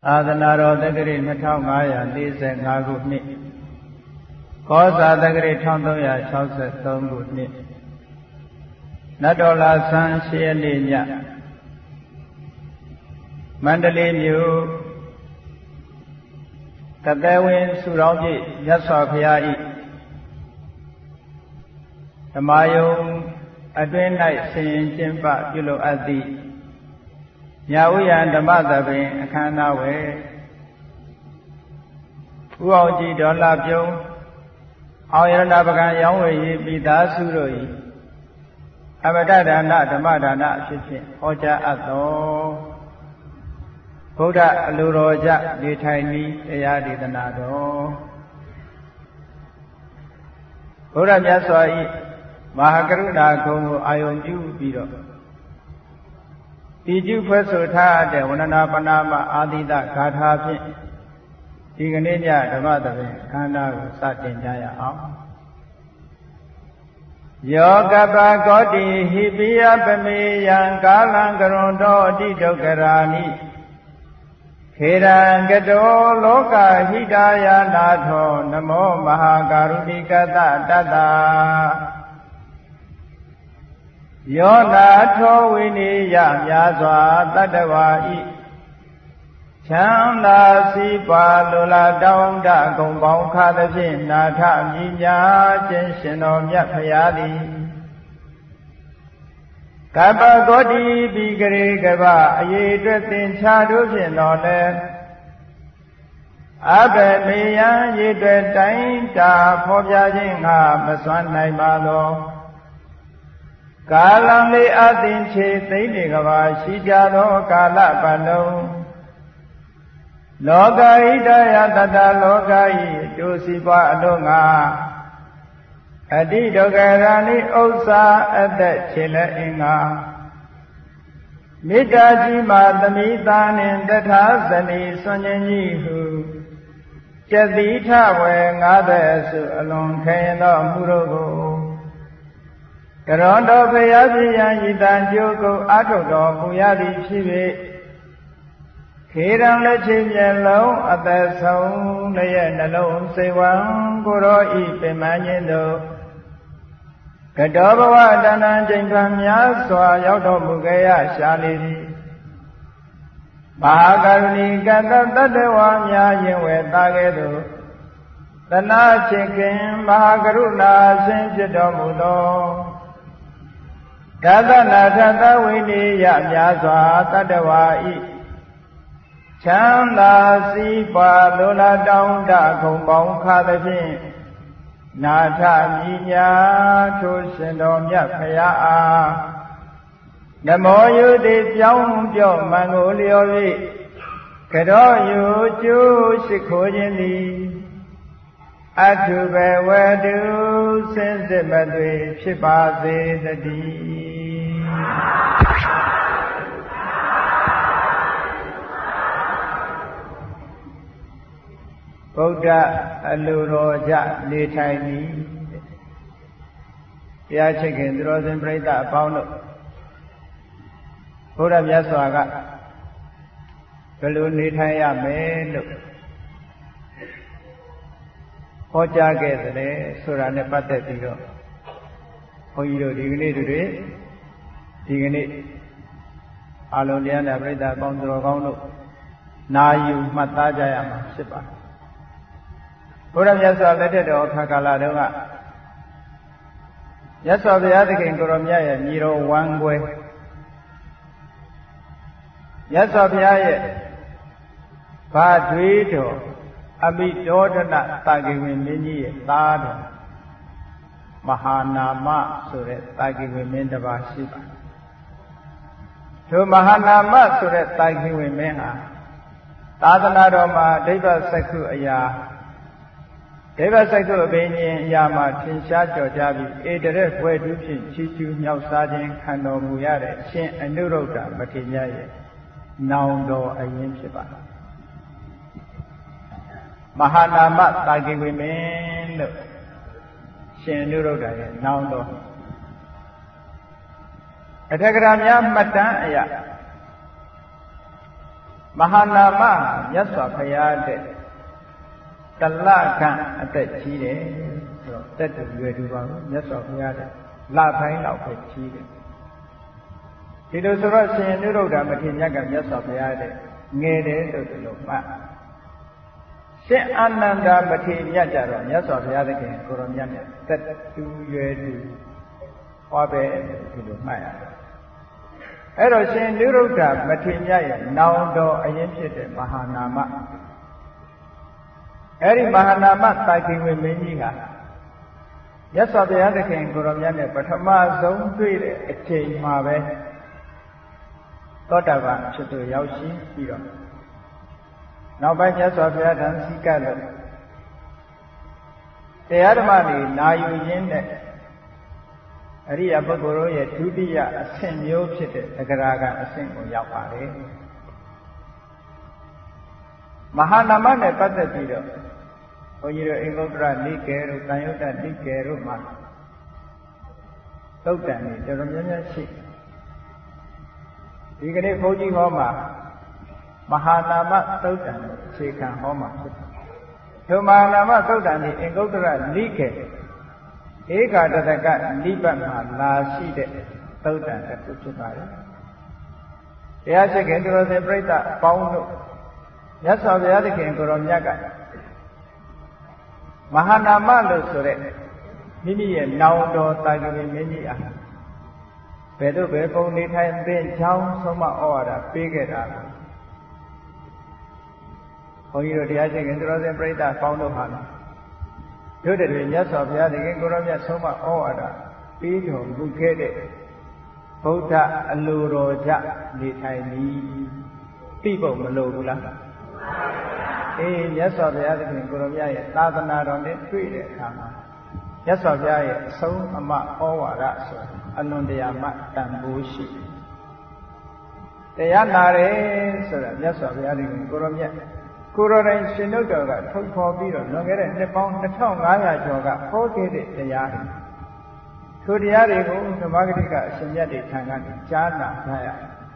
သာသနာတော်တက္ကရာ2545 ခုနှစ်ကောဇာတက္ကရာ1363 ခုနှစ်နတ်တော်လာဆန်း8 ရက်နေ့ညမန္တလေးမြို့တသက်ဝင်စုတော်ပြည့်မြတ်စွာဘုရား၏ဓမ္မယုံအတွင်း၌ဆင်ရင်ကျင်းပပြုလုပ်အပ်သည့်ညာဝိယံဓမ္မသဘင်အခမ်းအနားဝယ်ဥအောင်ကြည်ဒေါ်လာပြုံးအောင်ရဏပကံရောင်းဝယ်ရေးမိသားစုတို့၏အမတဒါနဓမ္မဒါနအဖြစ်ဖြင့်ဟောကြားအပ်သောဗုဒ္ဓအလိုတော်ကြနေထိုင်နည်းတရားဒေသနာတော်ဘုရားမြတ်စွာ၏မဟာကရုဏာဂုဏ်ကိုအာယုံပြုပြီးတော့ဒီကျုဖွဲ့ဆိုထားတဲ့ဝန္ဒနာပနာမအာသီတဂါထာဖြင့်ဒီကနေ့ညဓမ္မသဘင်ခန္ဓာကိုစတင်ကြရအောင်ယောကပကောတိဟိပိယပမေယံကာလံကရွန်တောအတိဒုက္ခရာနိခေရံကတောလောကဟိတာယနာထောနမောမဟာကာရုဏိကတတတ္တာယောနာထောဝိနိယများစွာတတ္တဝါဤချမ်းသာစီးပွားလိုလားတောင်းတဂုံပေါင်းခါသဖြင့်နာထမြညာခြင်းရှင်တော်မြတ်ဖရာသည်ကပ္ပဂေါတိပိကရေကပအရေးအတွက်သင်္ချာတို့ဖြင့်တော်လဲအဘယ်မေယံရေအတွက်တိုင်းတာဖော်ပြခြင်းငါမစွမ်းနိုင်ပါသောကာလံလေးအသင်ချေသိမ့်နေကဘာရှိကြသောကာလပတ်လုံးလောကဟိတယတတလောကဤအကျိုးစီးပွားအလို့ငါအတိဒုက္ခရာနိဥစ္စာအသက်ခြေလက်အင်္ဂါမေတ္တာကြီးမှသမိသားနှင့်တထာဇနီဆွန်ခြင်းကြီးဟုကျတိထဝေ50စုအလွန်ခဲရင်သောမှုတို့ကိုကရောတော်ဘုရားပြယံဤတန်ကျိုးကိုအာထုတ်တော်မူရသည်ဖြစ်၍ခေရံလက်ချေမျက်လုံးအသက်ဆုံးလျက်နှလုံးစိတ်ဝံကိုရောဤပင်မခြင်းတို့ကတောဘဝတဏ္ဍချိန်ခံများစွာရောက်တော်မူကြရရှာလေသည်မဟာကရုဏီကတတတ္တဝါများရင်ဝဲသားကဲ့သို့သနာချစ်ခင်မဟာကရုဏာရှင်ဖြစ်တော်မူသောဒါသနာထသဝိနိယများစွာတတ္တဝါဤချမ်းသာစီးပွားလိုလားတောင်းတဂုံပေါင်းခါသဖြင့်နာထမြညာထိုရှင်တော်မြတ်ဖရာအားနမောယုတိပြောင်းပြော့မန်ကိုလျော်၍ကရောယုကျိုးရှိခိုးခြင်းသည်အထုဘဝတုစင်စစ်မသွေဖြစ်ပါစေတည်းဗုဒ္ဓအလိုတော်ကြနေထိုင်သည်တရားချစ်ခင်သူတော်စင်ပြိဿအပေါင်းတို့ဘုရားမြတ်စွာကဘယ်လိုနေထိုင်ရမယ်လို့ဟောကြားခဲ့တယ်ဆိုတာနဲ့ပတ်သက်ပြီးတော့ဘုန်းကြီးတို့ဒီကနေ့ဒီကနေ့အလုံးတရားနာပြိဿအပေါင်းသူတော်ကောင်းတို့နာယူမှတ်သားကြရမှာဖြစ်ပါတယ်ဘုရားမြတ်စွာလက်ထက်တော်အခါကာလတုန်းကမြတ်စွာဘုရားသခင်ကိုရောမြတ်ရဲ့ညီတော်ဝမ်းကွယ်မြတ်စွာဘုရားရဲ့ဘာတွေးတော်အမိဒေါဒနတာဂိဝင်မင်းကြီးရဲ့သားတော်မဟာနာမဆိုတဲ့တာဂိဝင်မင်းတစ်ပါးရှိပါတယ်ထိုမဟာနာမဆိုတဲ့တာဂိဝင်မင်းဟာသာသနာတော်မှာဒိဗ္ဗစက္ခုအရာဒိဗ္ဗစက္ခုအဘိညာဉ်အရာမှာထင်ရှားကြော်ကြားပြီးဧတရက်ဘွယ်တူးဖြင့်ချီးကျူးမြောက်စားခြင်းခံတော်မူရတဲ့ရှင်အနုရုဒ္ဓမထေရရဲ့နောင်တော်အရင်ဖြစ်ပါတယ်မဟာနာမတာဂိဝိမင်းလို့ရှင်အနုရုဒ္ဓရဲ့နောင်တော်အထက်ကရာများမှတ်တမ်းအရာမဟာနာမမြတ်စွာဘုရားတဲ့တလခန့်အသက်ကြီးတယ်ဆိုတော့တက်တူရွယ်တူပါဘူးမြတ်စွာဘုရားတဲ့လပိုင်းလောက်ပဲကြီးတယ်ဒီလိုဆိုတော့ရှင်နုရုဒ္ဓမထေရမြတ်ကမြတ်စွာဘုရားတဲ့ငယ်တယ်လို့ဒီလိုမှတ်ရှင်အာနန္ဒာမထေရမြတ်ကြတော့မြတ်စွာဘုရားသခင်ကိုရောမြတ်နဲ့တက်တူရွယ်တူဟောပဲဒီလိုမှတ်ရတယ်အဲ့တော့ရှင်နုရုဒ္ဓမထေရမြတ်ရဲ့နောင်တော်အရင်ဖြစ်တဲ့မဟာနာမအဲ့ဒီမဟာနာမတာကိဝေမင်းကြီးဟာမြတ်စွာဘုရားသခင်ကိုရောမြတ်နဲ့ပထမဆုံးတွေ့တဲ့အချိန်မှာပဲသောတာပန်ဖြစ်သူရောက်ရှိပြီးတော့နောက်ပိုင်းမြတ်စွာဘုရားတန်စီကလို့တရားဓမ္မတွေနာယူရင်းနဲ့အရိယာပုဂ္ဂိုလ်တို့ရဲ့ဒုတိယအဆင့်မျိုးဖြစ်တဲ့သဂရာကအဆင့်ကိုရောက်ပါတယ်မဟာနာမနဲ့ပတ်သက်ပြီးတော့ဘုန်းကြီးတို့အင်္ဂုတ္တရနိကေတို့တန်ယုတ္တနိကေတို့မှာသုတ်တန်တွေတော်တော်များများရှိဒီကနေ့ဘုန်းကြီးဟောမှာမဟာနာမသုတ်တန်အခြေခံဟောမှာဖြစ်တယ်။ဒီမဟာနာမသုတ်တန်ဒီအင်္ဂုတ္တရနိကေဧကာတတကနိဗ္ဗာန်မှာလာရှိတဲ့သုတ်တန်တစ်ခုဖြစ်ပါတယ်။တရားရှိခင်တော်စင်ပြိဿပေါင်းတို့မြတ်စွာဘုရားသခင်ကိုရောမြတ်ကမဟာနာမလို့ဆိုတဲ့မိမိရဲ့နောင်တော်တာဂဝေမင်းကြီးအားဘယ်တော့ဘယ်ပုံနေထိုင်သင်ချောင်းဆုံးမဩဝါဒပေးခဲ့တာလဲဘုန်းကြီးတို့တရားရှိခင်တော်စင်ပြိဿပေါင်းတို့ဟာတို့တည်းမြတ်စွာဘုရားသခင်ကိုရောမြတ်ဆုံးမဩဝါဒပေးတော်မူခဲ့တဲ့ဗုဒ္ဓအလိုတော်ကြနေထိုင်သည်သိဖို့မလိုဘူးလားအေးမြတ်စွာဘုရားသခင်ကိုရောမြတ်ရဲ့သာသနာတော်နဲ့တွေ့တဲ့အခါမှာမြတ်စွာဘုရားရဲ့အဆုံးအမဩဝါဒဆိုအလွန်တရာမှတန်ဖိုးရှိတရားနာတယ်ဆိုတာမြတ်စွာဘုရားသခင်ကိုရောမြတ်ကိုရောတိုင်းရှင်တို့တော်ကထုတ်ဖော်ပြီးတော့လွန်ခဲ့တဲ့နှစ်ပေါင်း2500ကျော်ကဟောခဲ့တဲ့တရားတွေထိုတရားတွေကိုဓမ္မဂတိကအရှင်မြတ်တွေထံကနေကြားနာကြရ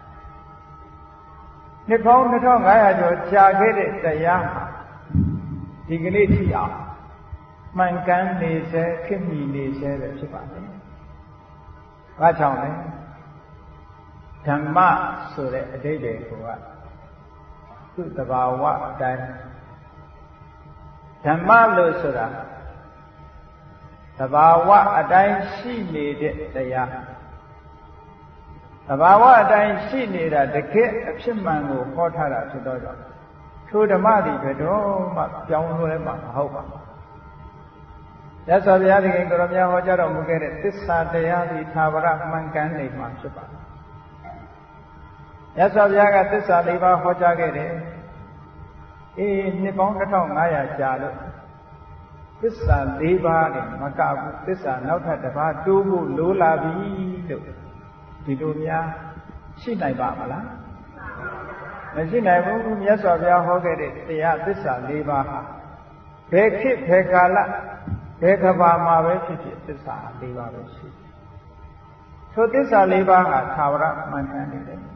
နှစ်ပေါင်း2500ကျော်ကြာခဲ့တဲ့တရားဟာဒီကနေ့ထိအောင်မှန်ကန်နေစေခေတ်မီနေစေပဲဖြစ်ပါတယ်။ဘာကြောင့်လဲဓမ္မဆိုတဲ့အဓိပ္ပာယ်ကသူ့တဘာဝအတိုင်းဓမ္မလို့ဆိုတာတဘာဝအတိုင်းရှိနေတဲ့တရားတဘာဝအတိုင်းရှိနေတာတကယ်အဖြစ်မှန်ကိုဟောထားတာဖြစ်တော့ကြောင့်ထိုဓမ္မတွေဘယ်တော့မှပြောင်းလဲမှာမဟုတ်ပါဘူး။ရသော်ဘုရားသခင်ကိုရောမြတ်ဟောကြားတော်မူခဲ့တဲ့သစ္စာတရားဒီသာဝရမှန်ကန်နေမှာဖြစ်ပါတယ်။ရသော်ဘုရားကသစ္စာ၄ပါးဟောကြားခဲ့တယ်။နှစ်ပေါင်း2500ကြာလို့သစ္စာ၄ပါးနဲ့မကဘူးသစ္စာနောက်ထပ်တစ်ပါးတိုးဖို့လိုလာပြီလို့ဒီလိုများရှိနိုင်ပါမလားမရှိနိုင်ဘူးမြတ်စွာဘုရားဟောခဲ့တဲ့တရားသစ္စာ၄ပါးဟာဘယ်ခေတ်ဘယ်ကာလဘယ်ကဘာမှာပဲဖြစ်ဖြစ်သစ္စာ၄ပါးပဲရှိထိုသစ္စာ၄ပါးဟာသာဝရမှန်ကန်နေတယ်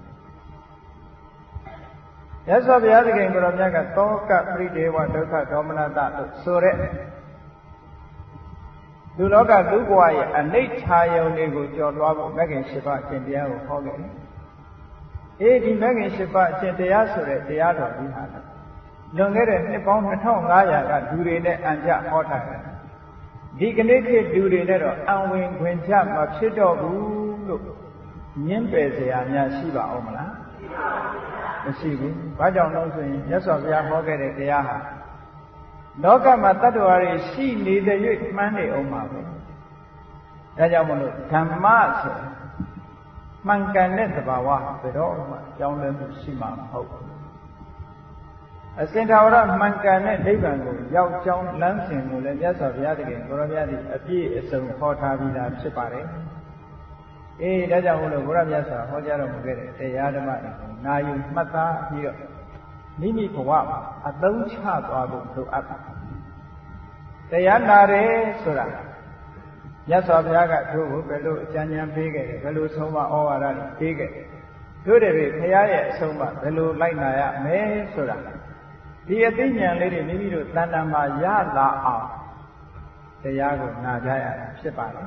မြတ်စွာဘုရားသခင်ကိုရောမြတ်ကသောကပရိဒေဝဒုက္ခဒေါမနတလို့ဆိုတဲ့လူလောကလူဘဝရဲ့အနိဋ္ဌာယုံတွေကိုကျော်လွှားဖို့မဂ္ဂင်၈ပါးအရှင်တရားကိုဟောခဲ့တယ်။ဒီမဂ္ဂင်၈ပါးအရှင်တရားဆိုတဲ့တရားတော်ကြီးဟာလွန်ခဲ့တဲ့နှစ်ပေါင်း2500ကလူတွေနဲ့အံကြဟောထားတယ်။ဒီကနေ့ခေတ်လူတွေနဲ့တော့အံဝင်ခွင်ချမဖြစ်တော့ဘူးလို့ညှင်းပယ်เสียများရှိပါအောင်မလား။မရှိဘူး။ဘာကြောင့်လဲဆိုရင်မြတ်စွာဘုရားဟောခဲ့တဲ့တရားဟာလောကမှာတ attva တွေရှိနေတဲ့၍မှန်းနေအောင်ပါပဲ။ဒါကြောင့်မလို့ဓမ္မဆိုမှန်ကန်တဲ့သဘာဝဘယ်တော့မှကြောင်းလဲမှုရှိမှာမဟုတ်ဘူး။အစဉ်သာဝရမှန်ကန်တဲ့နိဗ္ဗာန်ကိုရောက်ကြောင်းလမ်းစဉ်ကိုလည်းမြတ်စွာဘုရားသခင်ကိုရောမြတ်သည်အပြည့်အစုံဟောထားပြီးသားဖြစ်ပါတယ်။ဒါကြောင့်မို့လို့ဘုရားမြတ်စွာဟောကြားတော်မူခဲ့တဲ့တရားဓမ္မတွေကိုနာယူမှတ်သားပြီးတော့မိမိဘဝမှာအသုံးချသွားဖို့လိုအပ်ပါတယ်။တရားနာတယ်ဆိုတာမြတ်စွာဘုရားကတို့ကိုဘယ်လိုအကြံဉာဏ်ပေးခဲ့တယ်ဘယ်လိုဆုံးမဩဝါဒတွေပေးခဲ့တယ်တို့တွေဖရာရဲ့အဆုံးအမဘယ်လိုလိုက်နာရမယ်ဆိုတာဒီအသိဉာဏ်လေးတွေမိမိတို့တဏ္ဍာမှာရလာအောင်တရားကိုနာကြရတာဖြစ်ပါတယ်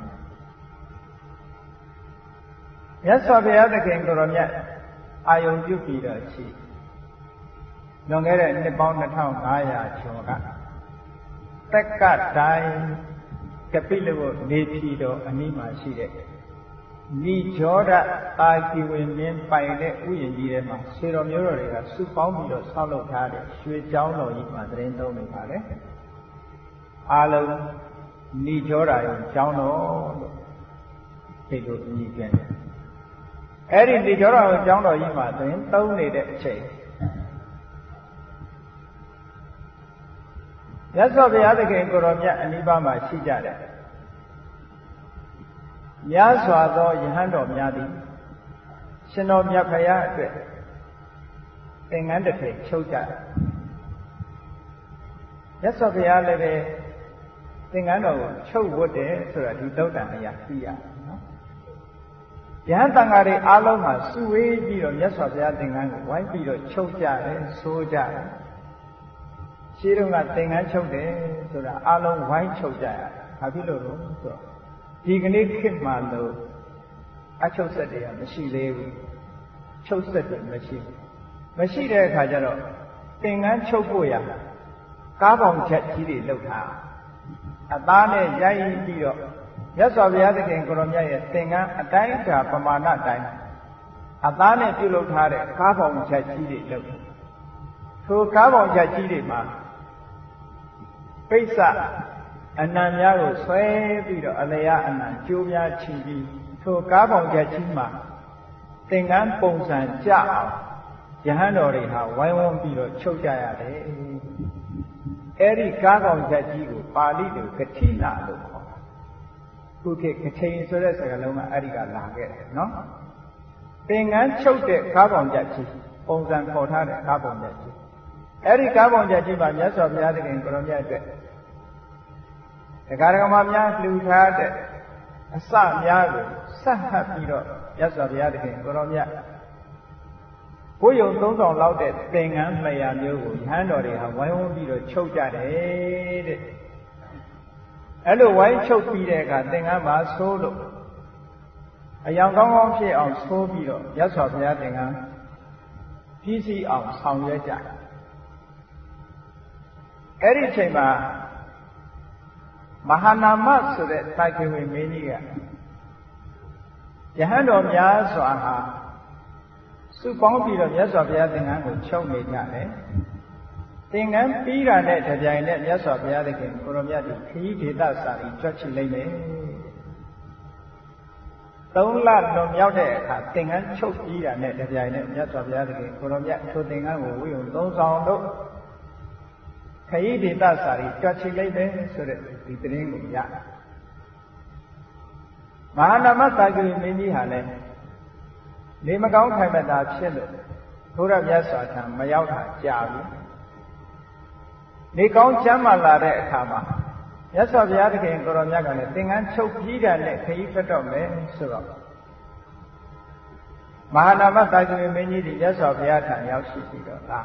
မြတ်စွာဘုရားသခင်ကိုရောမြတ်အာယုံပြုပြီးတော့ရှိလွန်ခဲ့တဲ့နှစ်ပေါင်း2500ကျော်ကတက္ကတိုင်းကပိလဝတ်နေပြည်တော်အနီးမှာရှိတဲ့နိရောဓအာကိဝေမင်းပိုင်တဲ့ဥယျာဉ်ကြီးထဲမှာခြေတော်မျိုးတော်တွေကစုပေါင်းပြီးတော့ဆောက်လုပ်ထားတဲ့ရွှေကျောင်းတော်ကြီးမှာသတင်းသုံးနေပါလေအားလုံးနိရောဓရုံကျောင်းတော်လို့ဒီလိုအမည်ပြန်တယ်အဲ့ဒီနိရောဓရုံကျောင်းတော်ကြီးမှာသတင်းသုံးနေတဲ့အချိန်မြတ်စွာဘုရားသခင်ကိုရောမြတ်အနိဗ္ဗာန်မှာရှိကြတယ်များစွာသောယဟန်တော်များသည်ရှင်တော်မြတ်ဖရာအတွက်သင်္ကန်းတစ်ထည်ချုပ်ကြတယ်မြတ်စွာဘုရားလည်းပဲသင်္ကန်းတော်ကိုချုပ်ဝတ်တယ်ဆိုတာဒီသုတ်တန်အရာသိရတယ်နော်ယဟန်တန်ဃာတွေအားလုံးမှာစုဝေးပြီးတော့မြတ်စွာဘုရားသင်္ကန်းကိုဝိုင်းပြီးတော့ချုပ်ကြတယ်ဆိုကြတယ်ရှင်းတော့ကသင်္ကန်းချုပ်တယ်ဆိုတာအားလုံးဝိုင်းချုပ်ကြရတယ်ဘာဖြစ်လို့လဲဆိုတော့ဒီကနေ့ခေတ်မှာလို့အချုပ်ဆက်တွေကမရှိသေးဘူးချုပ်ဆက်တွေမရှိတဲ့အခါကျတော့သင်္ကန်းချုပ်ဖို့ရကားပေါင်ချက်ကြီးတွေလောက်ထားအသားနဲ့ရိုက်ပြီးတော့မြတ်စွာဘုရားသခင်ကိုရောမြတ်ရဲ့သင်္ကန်းအတိုင်းအတာပမာဏတိုင်းအသားနဲ့ပြုလုပ်ထားတဲ့ကားပေါင်ချက်ကြီးတွေလောက်ထိုကားပေါင်ချက်ကြီးတွေမှာပိဿအနံများကိုဆွဲပြီးတော့အလျာအနံကျိုးများချီပြီးထိုကားပေါင်ချက်ကြီးမှာသင်္ကန်းပုံစံကြအောင်ယဟန်တော်တွေဟာဝိုင်းဝန်းပြီးတော့ချုပ်ကြရတယ်အဲ့ဒီကားပေါင်ချက်ကြီးကိုပါဠိလိုကတိနာလို့ခေါ်တာခုခေတ်ကထိန်ဆိုတဲ့စကားလုံးကအဲ့ဒီကလာခဲ့တယ်နော်သင်္ကန်းချုပ်တဲ့ကားပေါင်ချက်ကြီးပုံစံခေါ်ထားတဲ့ကားပေါင်ချက်ကြီးအဲ့ဒီကားပေါင်ချက်ကြီးမှာမြတ်စွာဘုရားသခင်ကိုရောမြတ်အတွက်တရားဓမ္မများလှူထားတဲ့အစများကိုဆက်ဟပ်ပြီးတော့မြတ်စွာဘုရားသခင်ကိုရောမြတ်ဘုယုံ3000လောက်တဲ့သင်္ကန်း200မျိုးကိုယဟန်တော်တွေဟာဝိုင်းဝန်းပြီးတော့ချုပ်ကြတယ်တဲ့အဲ့လိုဝိုင်းချုပ်ပြီးတဲ့အခါသင်္ကန်းမှာဆိုးလို့အယောင်ကောင်းကောင်းဖြစ်အောင်ဆိုးပြီးတော့မြတ်စွာဘုရားသင်္ကန်းပြီးစီအောင်ဆောင်ရွက်ကြအဲ့ဒီအချိန်မှာမဟာနာမဆိုတဲ့သာကေဝေမင်းကြီးကယဟန်တော်များစွာဟာစုပေါင်းပြီးတော့မြတ်စွာဘုရားသင်္ကန်းကိုချုပ်နေကြတယ်သင်္ကန်းပြီးတာနဲ့တပြိုင်နက်မြတ်စွာဘုရားသခင်ကိုရောမြတ်ဒီခရီးဒေသစာရီကြွချလိုက်မယ်3 လလွန်မြောက်တဲ့အခါသင်္ကန်းချုပ်ပြီးတာနဲ့တပြိုင်နက်မြတ်စွာဘုရားသခင်ကိုရောမြတ်ထိုသင်္ကန်းကိုဝိယုံ3000တို့ခရီးဒေသစာရီကြွချလိုက်တယ်ဆိုတဲ့ဒီသတင်းကိုရမဟာနာမသာဂိမင်းကြီးဟာလည်းနေမကောင်းထိုင်မသာဖြစ်လို့ဘုရားမြတ်စွာဘုရားမရောက်တာကြာပြီနေကောင်းချမ်းသာလာတဲ့အခါမှာမြတ်စွာဘုရားသခင်ကိုရောမြတ်ကလည်းသင်္ကန်းချုပ်ပြီးတာနဲ့ခရီးထွက်တော့မယ်ဆိုတော့မဟာနာမသာဂိမင်းကြီးဒီမြတ်စွာဘုရားထံရောက်ရှိပြီးတော့လာ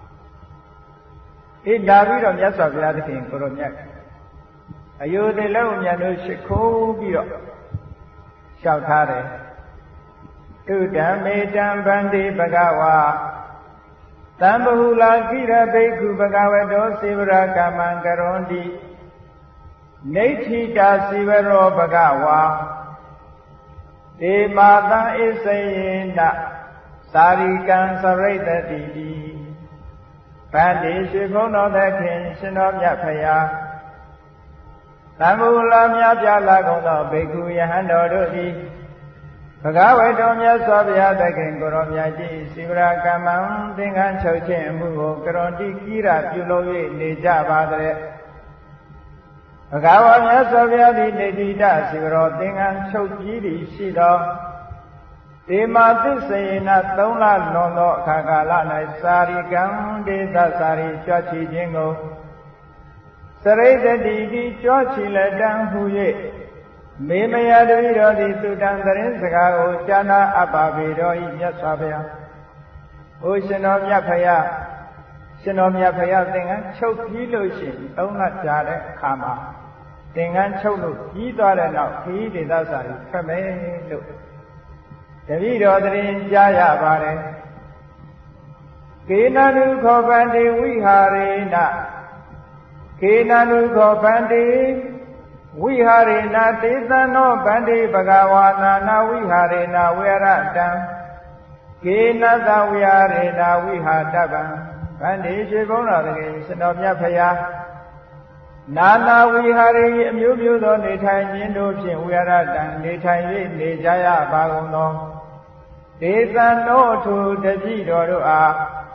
ပြီးတော့မြတ်စွာဘုရားသခင်ကိုရောမြတ်အယုဒိလုံမြတ်တို့ရှိခိုးပြီးတော့လျှောက်ထားတယ်တုဓမ္မေတံဗန္တိဘဂဝါသံဘဟုလာကိရဘိက္ခုဘဂဝတောစေဝရကမံကရွန်တိနေဋ္ဌိတာစေဝရောဘဂဝါဒေမာသံဣစေယနသာရိကံသရိတတိတိဗန္တိရွှေဘုန်းတော်သခင်ရှင်တော်မြတ်ဖရာသံဘဟုလာမြတ်ပြလာကုန်သောဘိက္ခုယဟန်တော်တို့သည်ဘဂဝေတော်မြတ်စွာဘုရားသခင်ကိုရောမြတ်ကြီးစိဝရကမ္မံသင်္ကန်းချုပ်ခြင်းအမှုကိုကရွန်တိကိရပြုလုပ်၍နေကြပါတဲ့ဘဂဝါမြတ်စွာဘုရားသည်နေတိတစိဝရောသင်္ကန်းချုပ်ပြီးသည်ရှိသောဒေမာသစ္စေန3 လလွန်သောအခါကာလ၌စာရိကံဒေသစာရိကြွချီခြင်းကိုစရိတ္တိတိကြွချီလက်တံဟူ၍မေမယတပိတော်သည်သူတံသတင်းစကားကိုကြားနာအပ်ပါပေတော်၏မြတ်စွာဘုရားအိုရှင်တော်မြတ်ဖရာရှင်တော်မြတ်ဖရာသင်္ကန်းချုပ်ပြီးလို့ရှိရင်3လကြာတဲ့အခါမှာသင်္ကန်းချုပ်လို့ပြီးသွားတဲ့နောက်ခရီးဒေသစာကိုထွက်မယ်လို့တပိတော်သတင်းကြားရပါတယ်ကေနနုခောဗန္တိဝိဟာရေနကေနနုခောဗန္တိဝိဟာရေနတေသံနောဗန္တိဘဂဝါနာနာဝိဟာရေနဝေရတံကေနသဝိဟာရေနဝိဟာတဗံဗန္တိရှိဘုန်းတော်တကယ်ရှင်တော်မြတ်ဖရာနာနာဝိဟာရေအမျိုးမျိုးသောနေထိုင်ခြင်းတို့ဖြင့်ဝေရတံနေထိုင်၍နေကြရပါကုန်သောဒေသနောထုတတိတော်တို့အား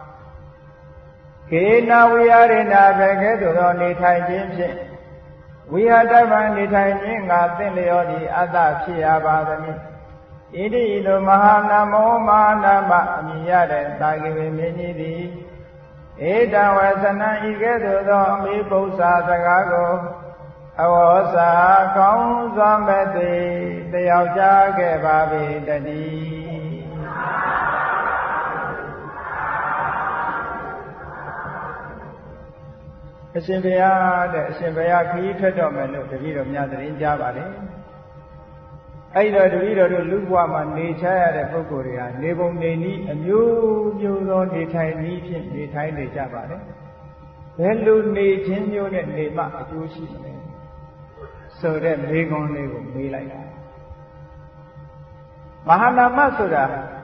ကေနဝိဟာရေနဘကဲ့သို့သောနေထိုင်ခြင်းဖြင့်ဝိဟာတဗံနေထိုင်ခြင်းငါသင်လျောသည်အတ္တဖြစ်ရပါသည်ဣတိလိုမဟာနမောမဟာနာမအမိရတဲ့တာဂိဝေမင်းကြီးသည်ဧတံဝသနံဤကဲ့သို့သောအမိပု္ပ္ပာစကားကိုအဝေါစာကောင်းစွာမဲ့သိတယောက်ကြားခဲ့ပါပေတည်းအရှင်ဘုရားတဲ့အရှင်ဘုရားခရီးထွက်တော်မယ်လို့တပည့်တော်များသတင်းကြားပါတယ်အဲ့တော့တပည့်တော်တို့လူဘဝမှာနေချရတဲ့ပုဂ္ဂိုလ်တွေဟာနေပုံနေနည်းအမျိုးမျိုးသောနေထိုင်နည်းဖြင့်နေထိုင်နေကြပါတယ်ဘယ်လိုနေခြင်းမျိုးနဲ့နေမှအကျိုးရှိမလဲဆိုတဲ့မေးခွန်းလေးကိုမေးလိုက်တာမဟာနာမဆိုတာ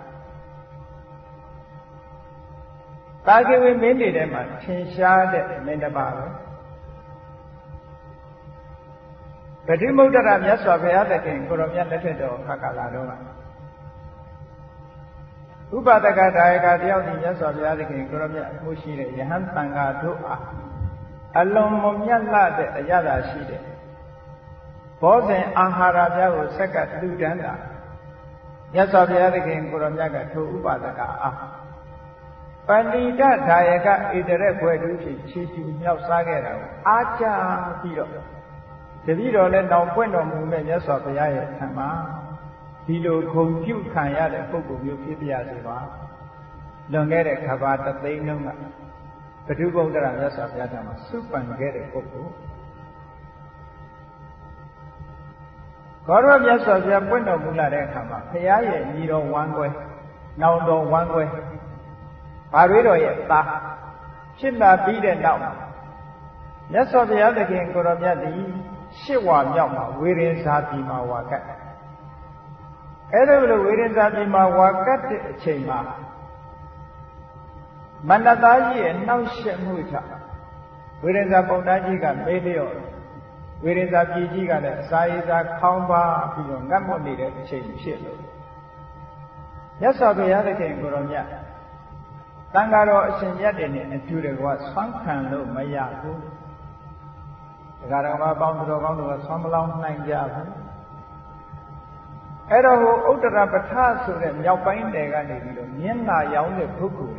တာဂိဝေမင်းတွေထဲမှာထင်ရှားတဲ့မင်းတစ်ပါးပဲပတိမုဒ္ဒရာမြတ်စွာဘုရားသခင်ကိုရောမြတ်လက်ထက်တော်ခါကာလတော့ဥပဒကဒါယကတယောက်ဒီမြတ်စွာဘုရားသခင်ကိုရောမြတ်အမှုရှိတဲ့ယဟန်တန်ဃာတို့အားအလွန်မမြတ်လှတဲ့အရသာရှိတဲ့ဘောဇဉ်အာဟာရများကိုဆက်ကလူတန်းတာမြတ်စွာဘုရားသခင်ကိုရောမြတ်ကထိုဥပဒကအားပန္တိတဒါယကဣတရက်ဘွယ်သူဖြစ်ချီးကျူးမြောက်စားခဲ့တာကိုအားကြပြီးတော့တပည့်တော်လည်းတောင်ပွင့်တော်မူမဲ့မြတ်စွာဘုရားရဲ့ထံမှာဒီလိုဂုဏ်ပြုခံရတဲ့ပုဂ္ဂိုလ်မျိုးဖြစ်ပြရစေပါလွန်ခဲ့တဲ့ခဘာတသိန်းလုံးကပထုဗုဒ္ဓရာမြတ်စွာဘုရားထံမှာစုပန်ခဲ့တဲ့ပုဂ္ဂိုလ်ဘောရမြတ်စွာဘုရားပွင့်တော်မူလာတဲ့အခါမှာဘုရားရဲ့ညီတော်ဝမ်းကွဲနောင်တော်ဝမ်းကွဲဘာတွေတော်ရဲ့သားဖြစ်လာပြီးတဲ့နောက်မြတ်စွာဘုရားသခင်ကိုရောမြတ်သည်ရှစ်ဝါမြောက်မှာဝေရင်ဇာတိမှာဝါကတ်အဲ့ဒါလိုဝေရင်ဇာတိမှာဝါကတ်တဲ့အချိန်မှာမန္တသားကြီးရဲ့နှောက်ရှက်မှုကြောင့်ဝေရင်ဇာပုံသားကြီးကမေးလျော့ဝေရင်ဇာပြည်ကြီးကလည်းအစာရည်စာခေါင်းပါပြီးတော့ငတ်မွတ်နေတဲ့အချိန်ဖြစ်လို့မြတ်စွာဘုရားသခင်ကိုရောမြတ်တန်ဃာတော်အရှင်မြတ်တွေနဲ့အတူတကွဆွမ်းခံလို့မရဘူးဒကာဒကာမပေါင်းတော်ကောင်းတို့ကဆွမ်းမလောင်းနိုင်ကြဘူးအဲ့တော့ဟိုဥတ္တရပဋ္ဌာဆိုတဲ့မြောက်ပိုင်းနယ်ကနေပြီးတော့မြင်းလာရောင်းတဲ့ပုဂ္ဂိုလ်တွေ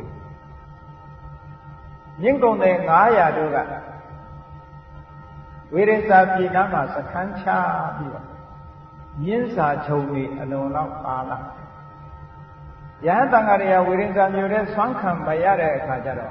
မြင်းကုန်တဲ့900တို့ကဝေရင်စာပြည်နားမှာစခန်းချပြီးတော့မြင်းစာချုံတွေအလုံးလောက်ပါလာယဟန်တန်ဃာတွေကဝေရင်စာမျိုးတဲ့ဆွမ်းခံမရတဲ့အခါကျတော့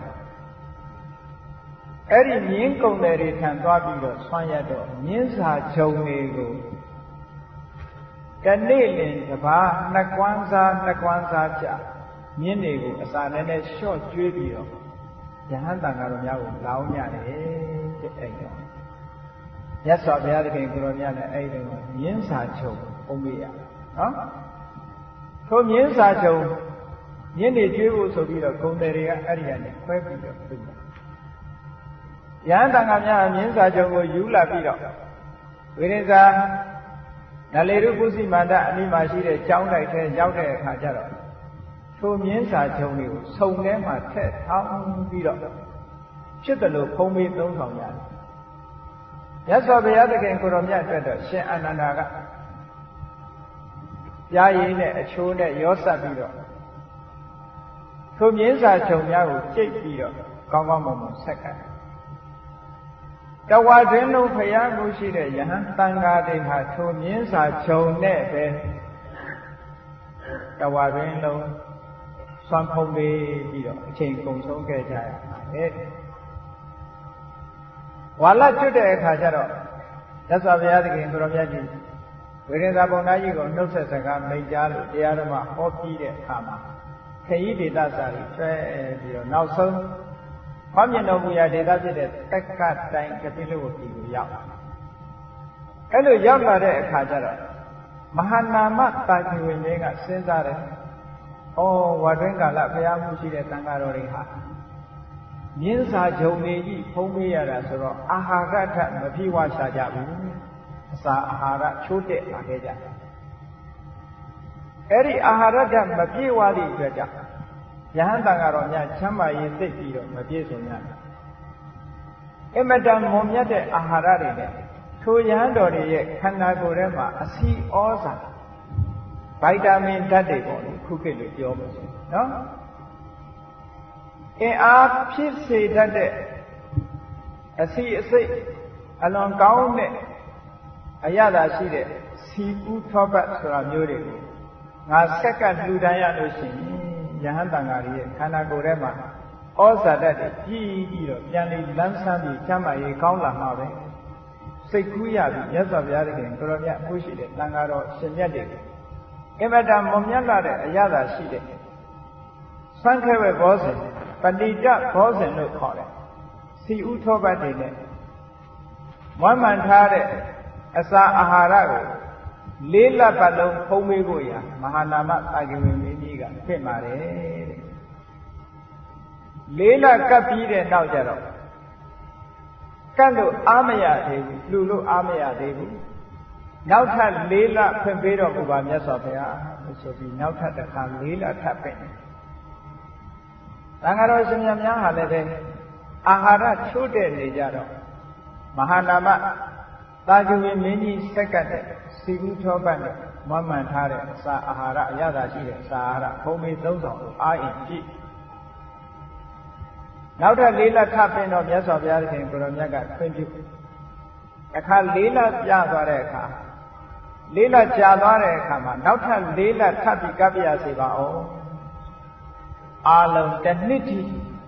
အဲ့ဒီမြင်းကုန်တယ်တွေထံသွားပြီးတော့ဆွမ်းရတော့မြင်းစာချုံတွေကိုတနေ့လင်တစ်ပါးနှစ်ကွမ်းစားကြမြင်းတွေကိုအစာနဲ့နဲ့လျှော့ကျွေးပြီးတော့ယဟန်တန်ဃာတော်များကိုလောင်းကြတယ်တဲ့အဲ့တော့မြတ်စွာဘုရားသခင်ကိုရောမြတ်လည်းအဲ့ဒီတော့မြင်းစာချုံအုံးပေးရနော်ထိုမြင်းစာချုံမြင်းတွေကျွေးဖို့ဆိုပြီးတော့ဂုံတယ်တွေကအဲ့ဒီကနေခွဲပြီးတော့ပြုတယ်ယဟန်တန်ဃာများမြင်းစာချုံကိုယူလာပြီးတော့ဝေရင်စာနလေရုပုစီမန္တအနိမှာရှိတဲ့ကျောင်းတိုက်ထဲရောက်တဲ့အခါကျတော့ထိုမြင်းစာချုံတွေကိုစုံထဲမှာထည့်ထောင်းပြီးတော့ဖြစ်တယ်လို့ဖုံးပေးသုံးဆောင်ရတယ်မြတ်စွာဘုရားသခင်ကိုရောမြတ်အတွက်တော့ရှင်အာနန္ဒာကပြားရည်နဲ့အချိုးနဲ့ရောဆက်ပြီးတော့ထိုမြင်းစာချုံများကိုကြိတ်ပြီးတော့ကောင်းကောင်းမွန်မွန်ဆက်ခံတဝါတွင်လုံးဖျားမှုရှိတဲ့ယဟန်တန်ဃာတွေဟာထိုမြင်းစာခြုံနဲ့ပဲတဝါတွင်လုံးဆွမ်းဖုံးပြီးတော့အချိန်ကုန်ဆုံးခဲ့ကြရပါတယ်ဝါလကျွတ်တဲ့အခါကျတော့မြတ်စွာဘုရားသခင်ကိုရောမြတ်ကြီးဝေဒင်္သာပုံသားကြီးကိုနှုတ်ဆက်စကားမိန့်ကြားလို့တရားတော်မှာဟောပြီးတဲ့အခါမှာခရီးဒေသစာတွေဆွဲပြီးတော့နောက်ဆုံးဟောမြင်တော်မူရာဒေသဖြစ်တဲ့တက္ကတိုင်ကပိလဝတီကိုရောက်အဲ့လိုရောက်လာတဲ့အခါကျတော့မဟာနာမတာကြီးဝင်ကြီးကစဉ်းစားတယ်ဩဝါတွင်းကာလဘုရားမှုရှိတဲ့တန်ဃာတော်တွေဟာမြင်းစာဂျုံနေကြီးဖုံးပေးရတာဆိုတော့အာဟာရထမပြည့်ဝရှာကြဘူးအစာအာဟာရချိုးတက်လာခဲ့ကြတယ်အဲ့ဒီအာဟာရထမပြည့်ဝသည့်အတွက်ကြောင့်ယဟန်တန်ဃာတော်များချမ်းသာရေးသိပြီးတော့မပြည့်စုံကြဘူးအမတန်မွန်မြတ်တဲ့အာဟာရတွေနဲ့ထိုယဟန်တော်တွေရဲ့ခန္ဓာကိုယ်ထဲမှာအဆီဩဇာဗိုက်တာမင်ဓာတ်တွေပေါ့လေခုခေတ်လိုပြောလို့နော်အင်အားဖြစ်စေတတ်တဲ့အဆီအစိတ်အလွန်ကောင်းတဲ့အရသာရှိတဲ့စီဥထောပတ်ဆိုတာမျိုးတွေကိုငါဆက်ကလှူဒန်းရလို့ရှိရင်ယဟန်တန်ဃာရဲ့ခန္ဓာကိုယ်ထဲမှာဩဇာဓာတ်တွေကြီးပြီးတော့ပြန်လေလန်းဆန်းပြီးချမ်းသာရေးကောင်းလာမှာပဲစိတ်ကူးရပြီးမြတ်စွာဘုရားသခင်ကိုရောမြတ်အမှုရှိတဲ့တန်ဃာတော်ရှင်မြတ်တွေအမတန်မွန်မြတ်လာတဲ့အရသာရှိတဲ့စံခဲဝဲဘောဇဉ်ပဏိတဘောဇဉ်လို့ခေါ်တယ်စီဥထောပတ်တွေနဲ့မွမ်းမံထားတဲ့အစာအာဟာရကိုလေးလပတ်လုံးဖုံးပေးဖို့ရာမဟာနာမတာဂိဝေမင်းကြီးကဖြစ်ပါတယ်တဲ့လေးလကပ်ပြီးတဲ့နောက်ကျတော့ကပ်လို့အားမရသေးဘူးလှူလို့အားမရသေးဘူးနောက်ထပ်လေးလဖွင့်ပေးတော်မူပါမြတ်စွာဘုရားဆိုပြီးနောက်ထပ်တစ်ခါလေးလထပ်ပင့်တန်ဃာတော်ရှင်များဟာလည်းပဲအာဟာရချိုးတဲ့နေကြတော့မဟာနာမတာဂိဝေမင်းကြီးစက္ကတဲ့စီဥထောပတ်နဲ့မွမ်းမံထားတဲ့အစာအာဟာရအရသာရှိတဲ့အစာအာဟာရဘုံမေသုံးဆောင်လို့အားအင်ကြည့်နောက်ထပ်လေးလထပ်ပင်တော့မြတ်စွာဘုရားရှင်ကိုရောမြတ်ကခွင့်ပြုအခါလေးလပြသွားတဲ့အခါလေးလကြာသွားတဲ့အခါမှာနောက်ထပ်လေးလထပ်ပြီးကပ်ပြရစေပါအောင်အာလုံးတစ်နှစ်ထိ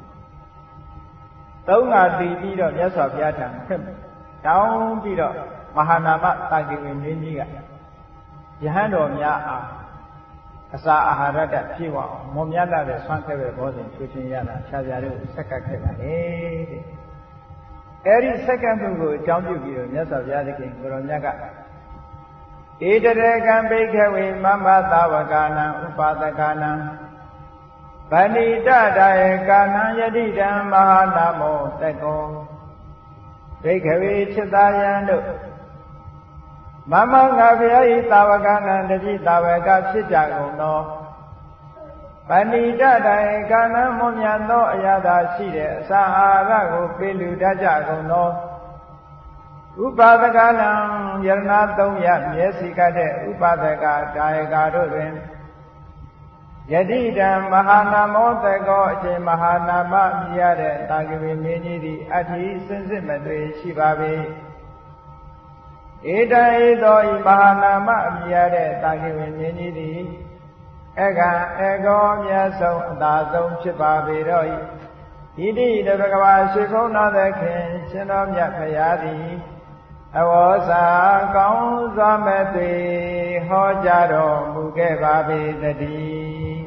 သုံးငါတည်ပြီးတော့မြတ်စွာဘုရားထံခွင့်တောင်းပြီးတော့မဟာနာမတာဂိဝေမင်းကြီးကယဟန်တော်များအားအစာအာဟာရတတ်ဖြည့်ဝအောင်မွန်မြတ်လာတဲ့ဆွမ်းခဲပဲဘောဇဉ်ချွေချင်းရတာခြားပြားတို့ဆက်ကပ်ခဲ့ပါတယ်တဲ့အဲဒီဆက်ကပ်မှုကိုအကြောင်းပြုပြီးတော့မြတ်စွာဘုရားသခင်ကိုရောမြတ်ကဧတရေကံဘိက္ခဝေမမ္မသာဝကာနံဥပါဒကာနံဗန္တိတတယေကာနံယတိတံမဟာနာမောတကောဘိက္ခဝေจิตာယံတို့မမငါဘုရားဤသာဝကနံတတိသာဝကဖြစ်ကြကုန်သောဗန္တိတတယေကာနံမွန်မြတ်သောအရာသာရှိတဲ့အစာအာဟာရကိုပေးလူတတ်ကြကုန်သောဥပါဒကနံယရဏသုံးရမျက်စိကတဲ့ဥပါဒကကာယကတို့တွင်ယတိတံမဟာနာမောတကောအရှင်မဟာနာမမြည်ရတဲ့တာဂိဝေမင်းကြီးသည်အတ္တိစင်စစ်မသွေရှိပါပေဧတံဧသောဤမဟာနာမမြည်ရတဲ့တာဂိဝေမင်းကြီးသည်အကံအကောမြတ်ဆုံးအသာဆုံးဖြစ်ပါပေတော့ဤဣတိတဘဂဝါရှိခိုးတော်သခင်ရှင်တော်မြတ်ဖရာသည်အဝေါစာကောင်းစွာမဲ့သွေဟောကြားတော်မူခဲ့ပါပေတည်း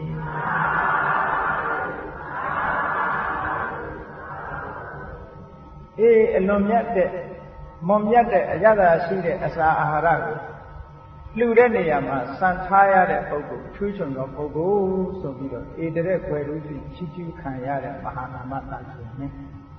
အလွန်မြတ်တဲ့မွန်မြတ်တဲ့အရသာရှိတဲ့အစာအာဟာရကိုလှူတဲ့နေရာမှာစံထားရတဲ့ပုဂ္ဂိုလ်ထူးချွန်သောပုဂ္ဂိုလ်ဆိုပြီးတော့ဧတရက်ွယ်လို့ချီးကျူးခံရတဲ့မဟာနာမတန်ရှင်နဲ့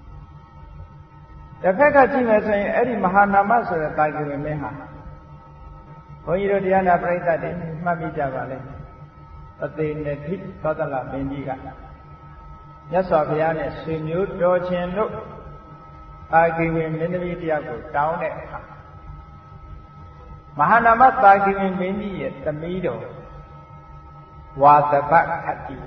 တစ်ဖက်ကကြည့်မယ်ဆိုရင်အဲ့ဒီမဟာနာမဆိုတဲ့တာဂိဝေမင်းဟာဘုန်းကြီးတို့တရားနာပရိသတ်တွေမှတ်မိကြပါလေအသေးနဲ့ထိသောတလမင်းကြီးကမြတ်စွာဘုရားနဲ့ဆွေမျိုးတော်ချင်းတို့တာဂိဝေမင်းသမီးတယောက်ကိုတောင်းတဲ့အခါမဟာနာမတာဂိဝေမင်းကြီးရဲ့သမီးတော်ဝါသဘခတ္တိယ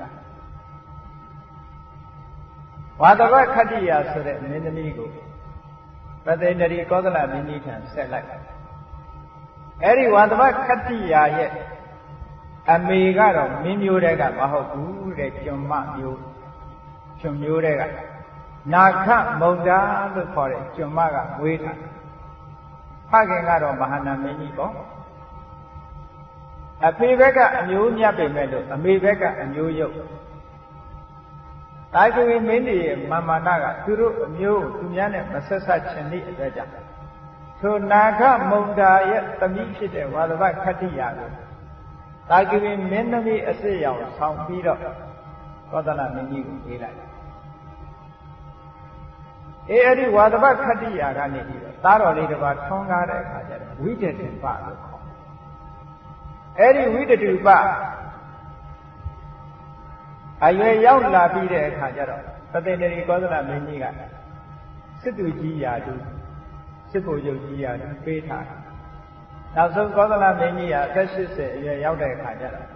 ဝါသဘခတ္တိယဆိုတဲ့မင်းသမီးကိုပသိန္ဒရီကောသလမင်းကြီးထံဆက်လိုက်အဲ့ဒီဝါသဗခတ္တိယာရဲ့အမေကတော့မင်းမျိုးတွေကမဟုတ်ဘူးတဲ့ကျွန်မမျိုးကျွန်မျိုးတွေကနာခမုံတာလို့ခေါ်တဲ့ကျွန်မကမွေးထားဖခင်ကတော့မဟာနာမင်းကြီးပေါ့အဖေဘက်ကအမျိုးမြတ်ပေမဲ့လို့အမေဘက်ကအမျိုးယုတ်တာဂဝေမင်းကြီးရဲ့မာမာနကသူတို့အမျိုးသူများနဲ့မဆက်ဆက်ချင်သည့်အတွက်ကြောင့်ထိုနာခမုံတာရဲ့သမီးဖြစ်တဲ့ဝါသဗခတ္တိယာကိုတာဂဝေမင်းသမီးအစစ်ရောင်ဆောင်ပြီးတော့ကောသလမင်းကြီးကိုပေးလိုက်အဲ့ဒီဝါသဗခတ္တိယာကနေပြီးတော့သားတော်လေးတစ်ပါးထွန်းကားတဲ့အခါကျတော့ဝိတ္တတိပလို့ခေါ်အဲ့ဒီဝိတ္တတိပအရွယ်ရောက်လာပြီးတဲ့အခါကျတော့ပသိန္ဒရီကောသလမင်းကြီးကစစ်သူကြီးရာတူစစ်ဗိုလ်ချုပ်ကြီးရာတူပေးထားနောက်ဆုံးကောသလမင်းကြီးကအသက်80အရွယ်ရောက်တဲ့အခါကျတော့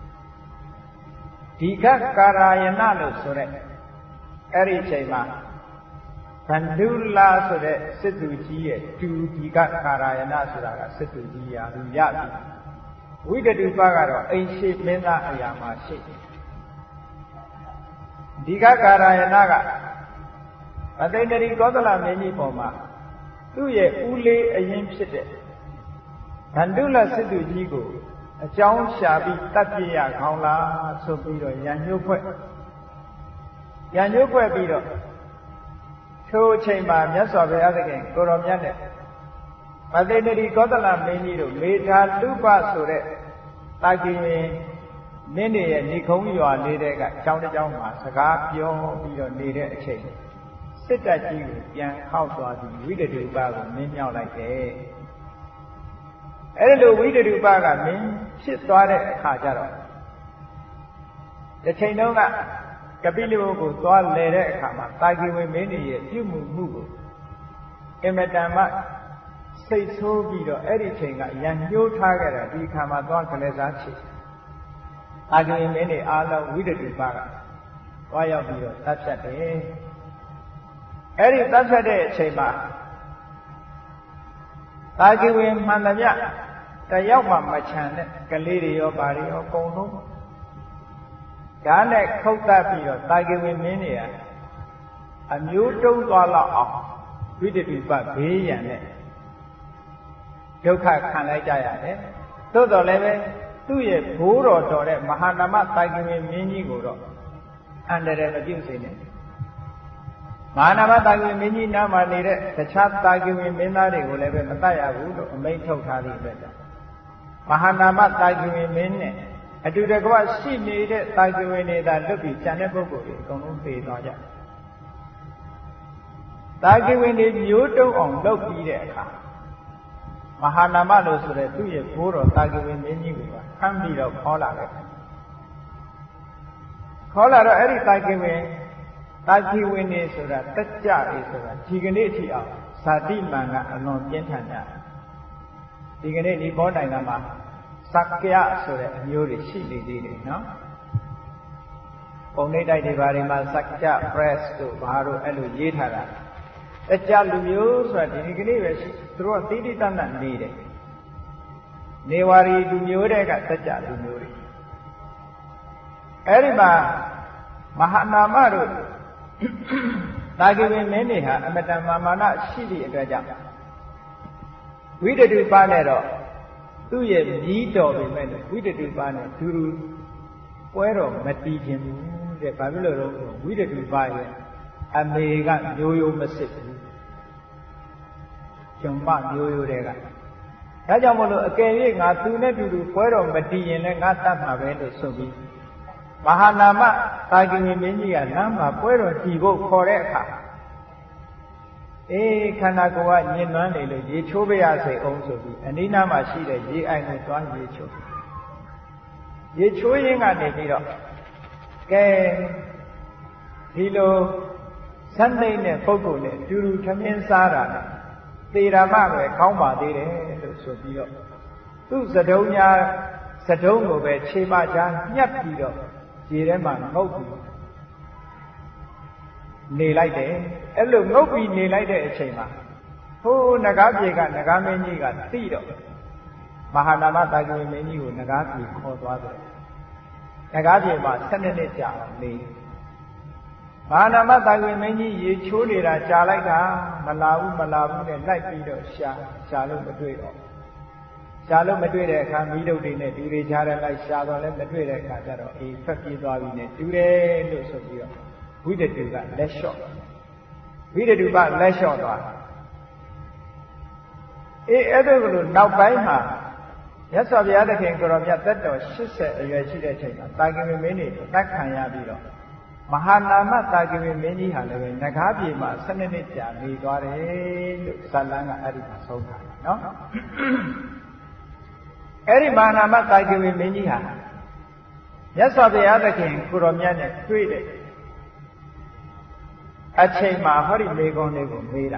ဒီကကာရာယနလို့ဆိုတဲ့အဲ့ဒီအချိန်မှာဗန္ဓုလာဆိုတဲ့စစ်သူကြီးရဲ့တူဒီကကာရာယနဆိုတာကစစ်သူကြီးရာတူရပြီဝိတ္တုပကတော့အိမ်ရှိမင်းသားအရာမှာရှိဒီကကာရာယနကပသိန္ဒရီကောသလမင်းကြီးပေါ်မှာသူ့ရဲ့ဦးလေးအရင်ဖြစ်တဲ့ဗန္ဓုလစစ်သူကြီးကိုအကြောင်းရှာပြီးတတ်ပြရခေါင်းလားဆိုပြီးတော့ရန်ညှို့ဖွဲ့ပြီးတော့ထိုအချိန်မှာမြတ်စွာဘုရားသခင်ကိုရောမြတ်နဲ့ပသိန္ဒရီကောသလမင်းကြီးတို့မေထာတုပဆိုတဲ့တာဂိဝင်မင်းတွေရဲ့ဏိခုံးရွာလေးတဲ့အကြောင်းတစ်ကြောင်းမှာစကားပြောပြီးတော့နေတဲ့အချိန်စစ်တပ်ကြီးကိုပြန်ခောက်သွားပြီးဝိတ္တုပကိုမင်းမြောက်လိုက်တယ်အဲ့လိုဝိတ္တုပကမင်းဖြစ်သွားတဲ့အခါကျတော့တစ်ချိန်တုန်းကကပိလဝုကိုသွားလဲတဲ့အခါမှာတာဂိဝင်မင်းတွေရဲ့ပြုမှုမှုကိုအမတန်မှစိတ်ဆိုးပြီးတော့အဲ့ဒီချိန်ကရန်ညှိုးထားခဲ့တာဒီခါမှာသွားကလေးစားချစ်တာဂိဝင်မင်းတွေအားလုံးဝိတ္တုပကသွားရောက်ပြီးတော့တတ်ဖြတ်တယ်အဲ့ဒီတတ်ဖြတ်တဲ့အချိန်မှာတာဂိဝင်မှန်သမျှတယောက်မှမချန်တဲ့ကလေးတွေရောဘာတွေရောအကုန်လုံးဓာတ်နဲ့ခုတ်တတ်ပြီးတော့တာဂိဝင်မင်းတွေကအမျိုးတုံးသွားလောက်အောင်ဝိတ္တုပဘေးရန်နဲ့ဒုက္ခခံလိုက်ကြရတယ်သို့တော်လည်းပဲသူ့ရဲ့ဘိုးတော်တော်တဲ့မဟာနာမတာဂိဝင်မင်းကြီးကိုတော့အန္တရာယ်မပြုစေနဲ့မဟာနာမတာဂိဝင်မင်းကြီးနားမှာနေတဲ့တခြားတာဂိဝင်မင်းသားတွေကိုလည်းပဲမတတ်ရဘူးလို့အမိန့်ထုတ်ထားသည့်အတွက်ကြောင့်မဟာနာမတာဂိဝင်မင်းနဲ့အတူတကွရှိနေတဲ့တာဂိဝင်တွေသာလွတ်ပြီးကျန်တဲ့ပုဂ္ဂိုလ်တွေအကုန်လုံးသေသွားကြတာဂိဝင်တွေမျိုးတုံးအောင်လုပ်ပြီးတဲ့အခါမဟာနာမလို့ဆိုတဲ့သူ့ရဲ့ဘိုးတော်တာဂိဝင်မင်းကြီးကိုဖမ်းပြီးတော့ခေါ်လာတယ်ခေါ်လာတော့အဲ့ဒီတာဂိဝင်နေဆိုတာတက်ကြရေဆိုတာဒီကနေ့အထိအောင်ဇာတိမန်ကအလွန်ပြင်းထန်ကြဒီကနေ့ဒီဘောနိုင်ငံမှာစက္ကယဆိုတဲ့အမျိုးတွေရှိနေသေးတယ်နော်ပုံနှိပ်တိုက်တွေဘာတွေမှာစက္ကယ press တို့ဘာတို့အဲ့လိုရေးထားတာတက်ကြလူမျိုးဆိုတာဒီကနေ့ပဲရှိသူတို့ကတိတိတတ်တတ်နေတယ်နေဝါရီလူမျိုးတွေကတက်ကြလူမျိုးတွေအဲ့ဒီမှာမဟာနာမတို့တာဂိဝင်မင်းတွေဟာအမတန်မာမာနရှိသည့်အတွက်ကြောင့်ဝိတ္တုပနဲ့တော့သူ့ရဲ့မြည်တော်ပေမဲ့ဝိတ္တုပနဲ့သူပွဲတော်မတီးခြင်းဘူးတဲ့ဘာဖြစ်လို့လဲဝိတ္တုပရဲ့အမေကမျိုးရိုးမစစ်ဘူးကျွန်မမျိုးရိုးတွေကဒါကြောင့်မလို့အကယ်၍ငါသူနဲ့တူပွဲတော်မတီးရင်လည်းငါတတ်မှာပဲလို့ဆိုပြီးမဟာနာမတာဂိဝင်မင်းကြီးကလမ်းမှာပွဲတော်တည်ဖို့ခေါ်တဲ့အခါခန္ဓာကိုယ်ကညှဉ်းနှွမ်းနေလို့ရေချိုးပြရစေအောင်ဆိုပြီးအနိနာမှာရှိတဲ့ရေအိုင်ကိုသွားရေချိုးရင်းကနေပြီးတော့ကဲဒီလိုစံသိမ့်တဲ့ပုဂ္ဂိုလ်နဲ့တူတူထမင်းစားတာနဲ့သေရမပဲကောင်းပါသေးတယ်လို့ဆိုပြီးတော့သူ့စတုံးကိုပဲခြေမချာညှပ်ပြီးတော့ရေထဲမှာငုတ်ပြီးနေလိုက်တယ်အဲ့လိုငုတ်ပြီးနေလိုက်တဲ့အချိန်မှာဟိုးနဂါးပြေကနဂါးမင်းကြီးကသိတော့မဟာနာမတာဂဝေမင်းကြီးကိုနဂါးပြေခေါ်သွားတယ်နဂါးပြေမှာ12နှစ်ကြာနေမဟာနာမတာဂဝေမင်းကြီးရေချိုးနေတာကြာလိုက်တာမလာဘူးနဲ့လိုက်ပြီးတော့ရှာလို့မတွေ့တော့ရှာလို့မတွေ့တဲ့အခါမိဒုတ်တွေနဲ့တူတွေချားတဲ့လိုက်ရှာတော့လည်းမတွေ့တဲ့အခါကျတော့အေးဖက်ပြေးသွားပြီနဲ့တူတယ်လို့ဆိုပြီးတော့ဝိတတုကလက်လျှော့ဝိတတုကလက်လျှော့သွားအေးအဲ့ဒါကလို့နောက်ပိုင်းမှာမြတ်စွာဘုရားသခင်ကိုရောမြတ်သက်တော်80အရွယ်ရှိတဲ့အချိန်မှာတာဂဝေမင်းကြီးတက်ခံရပြီးတော့မဟာနာမတာဂဝေမင်းကြီးဟာလည်းပဲနဂါးပြေမှာ12နှစ်ကြာနေသွားတယ်လို့ဇာလန်းကအဲ့ဒီမှာဆုံးထားတယ်နော်အဲ့ဒီမဟာနာမတာဂဝေမင်းကြီးဟာမြတ်စွာဘုရားသခင်ကိုရောမြတ်နဲ့တွေ့တဲ့အချိန်မှာဟောဒီမေကုံလေးကိုမေးတာ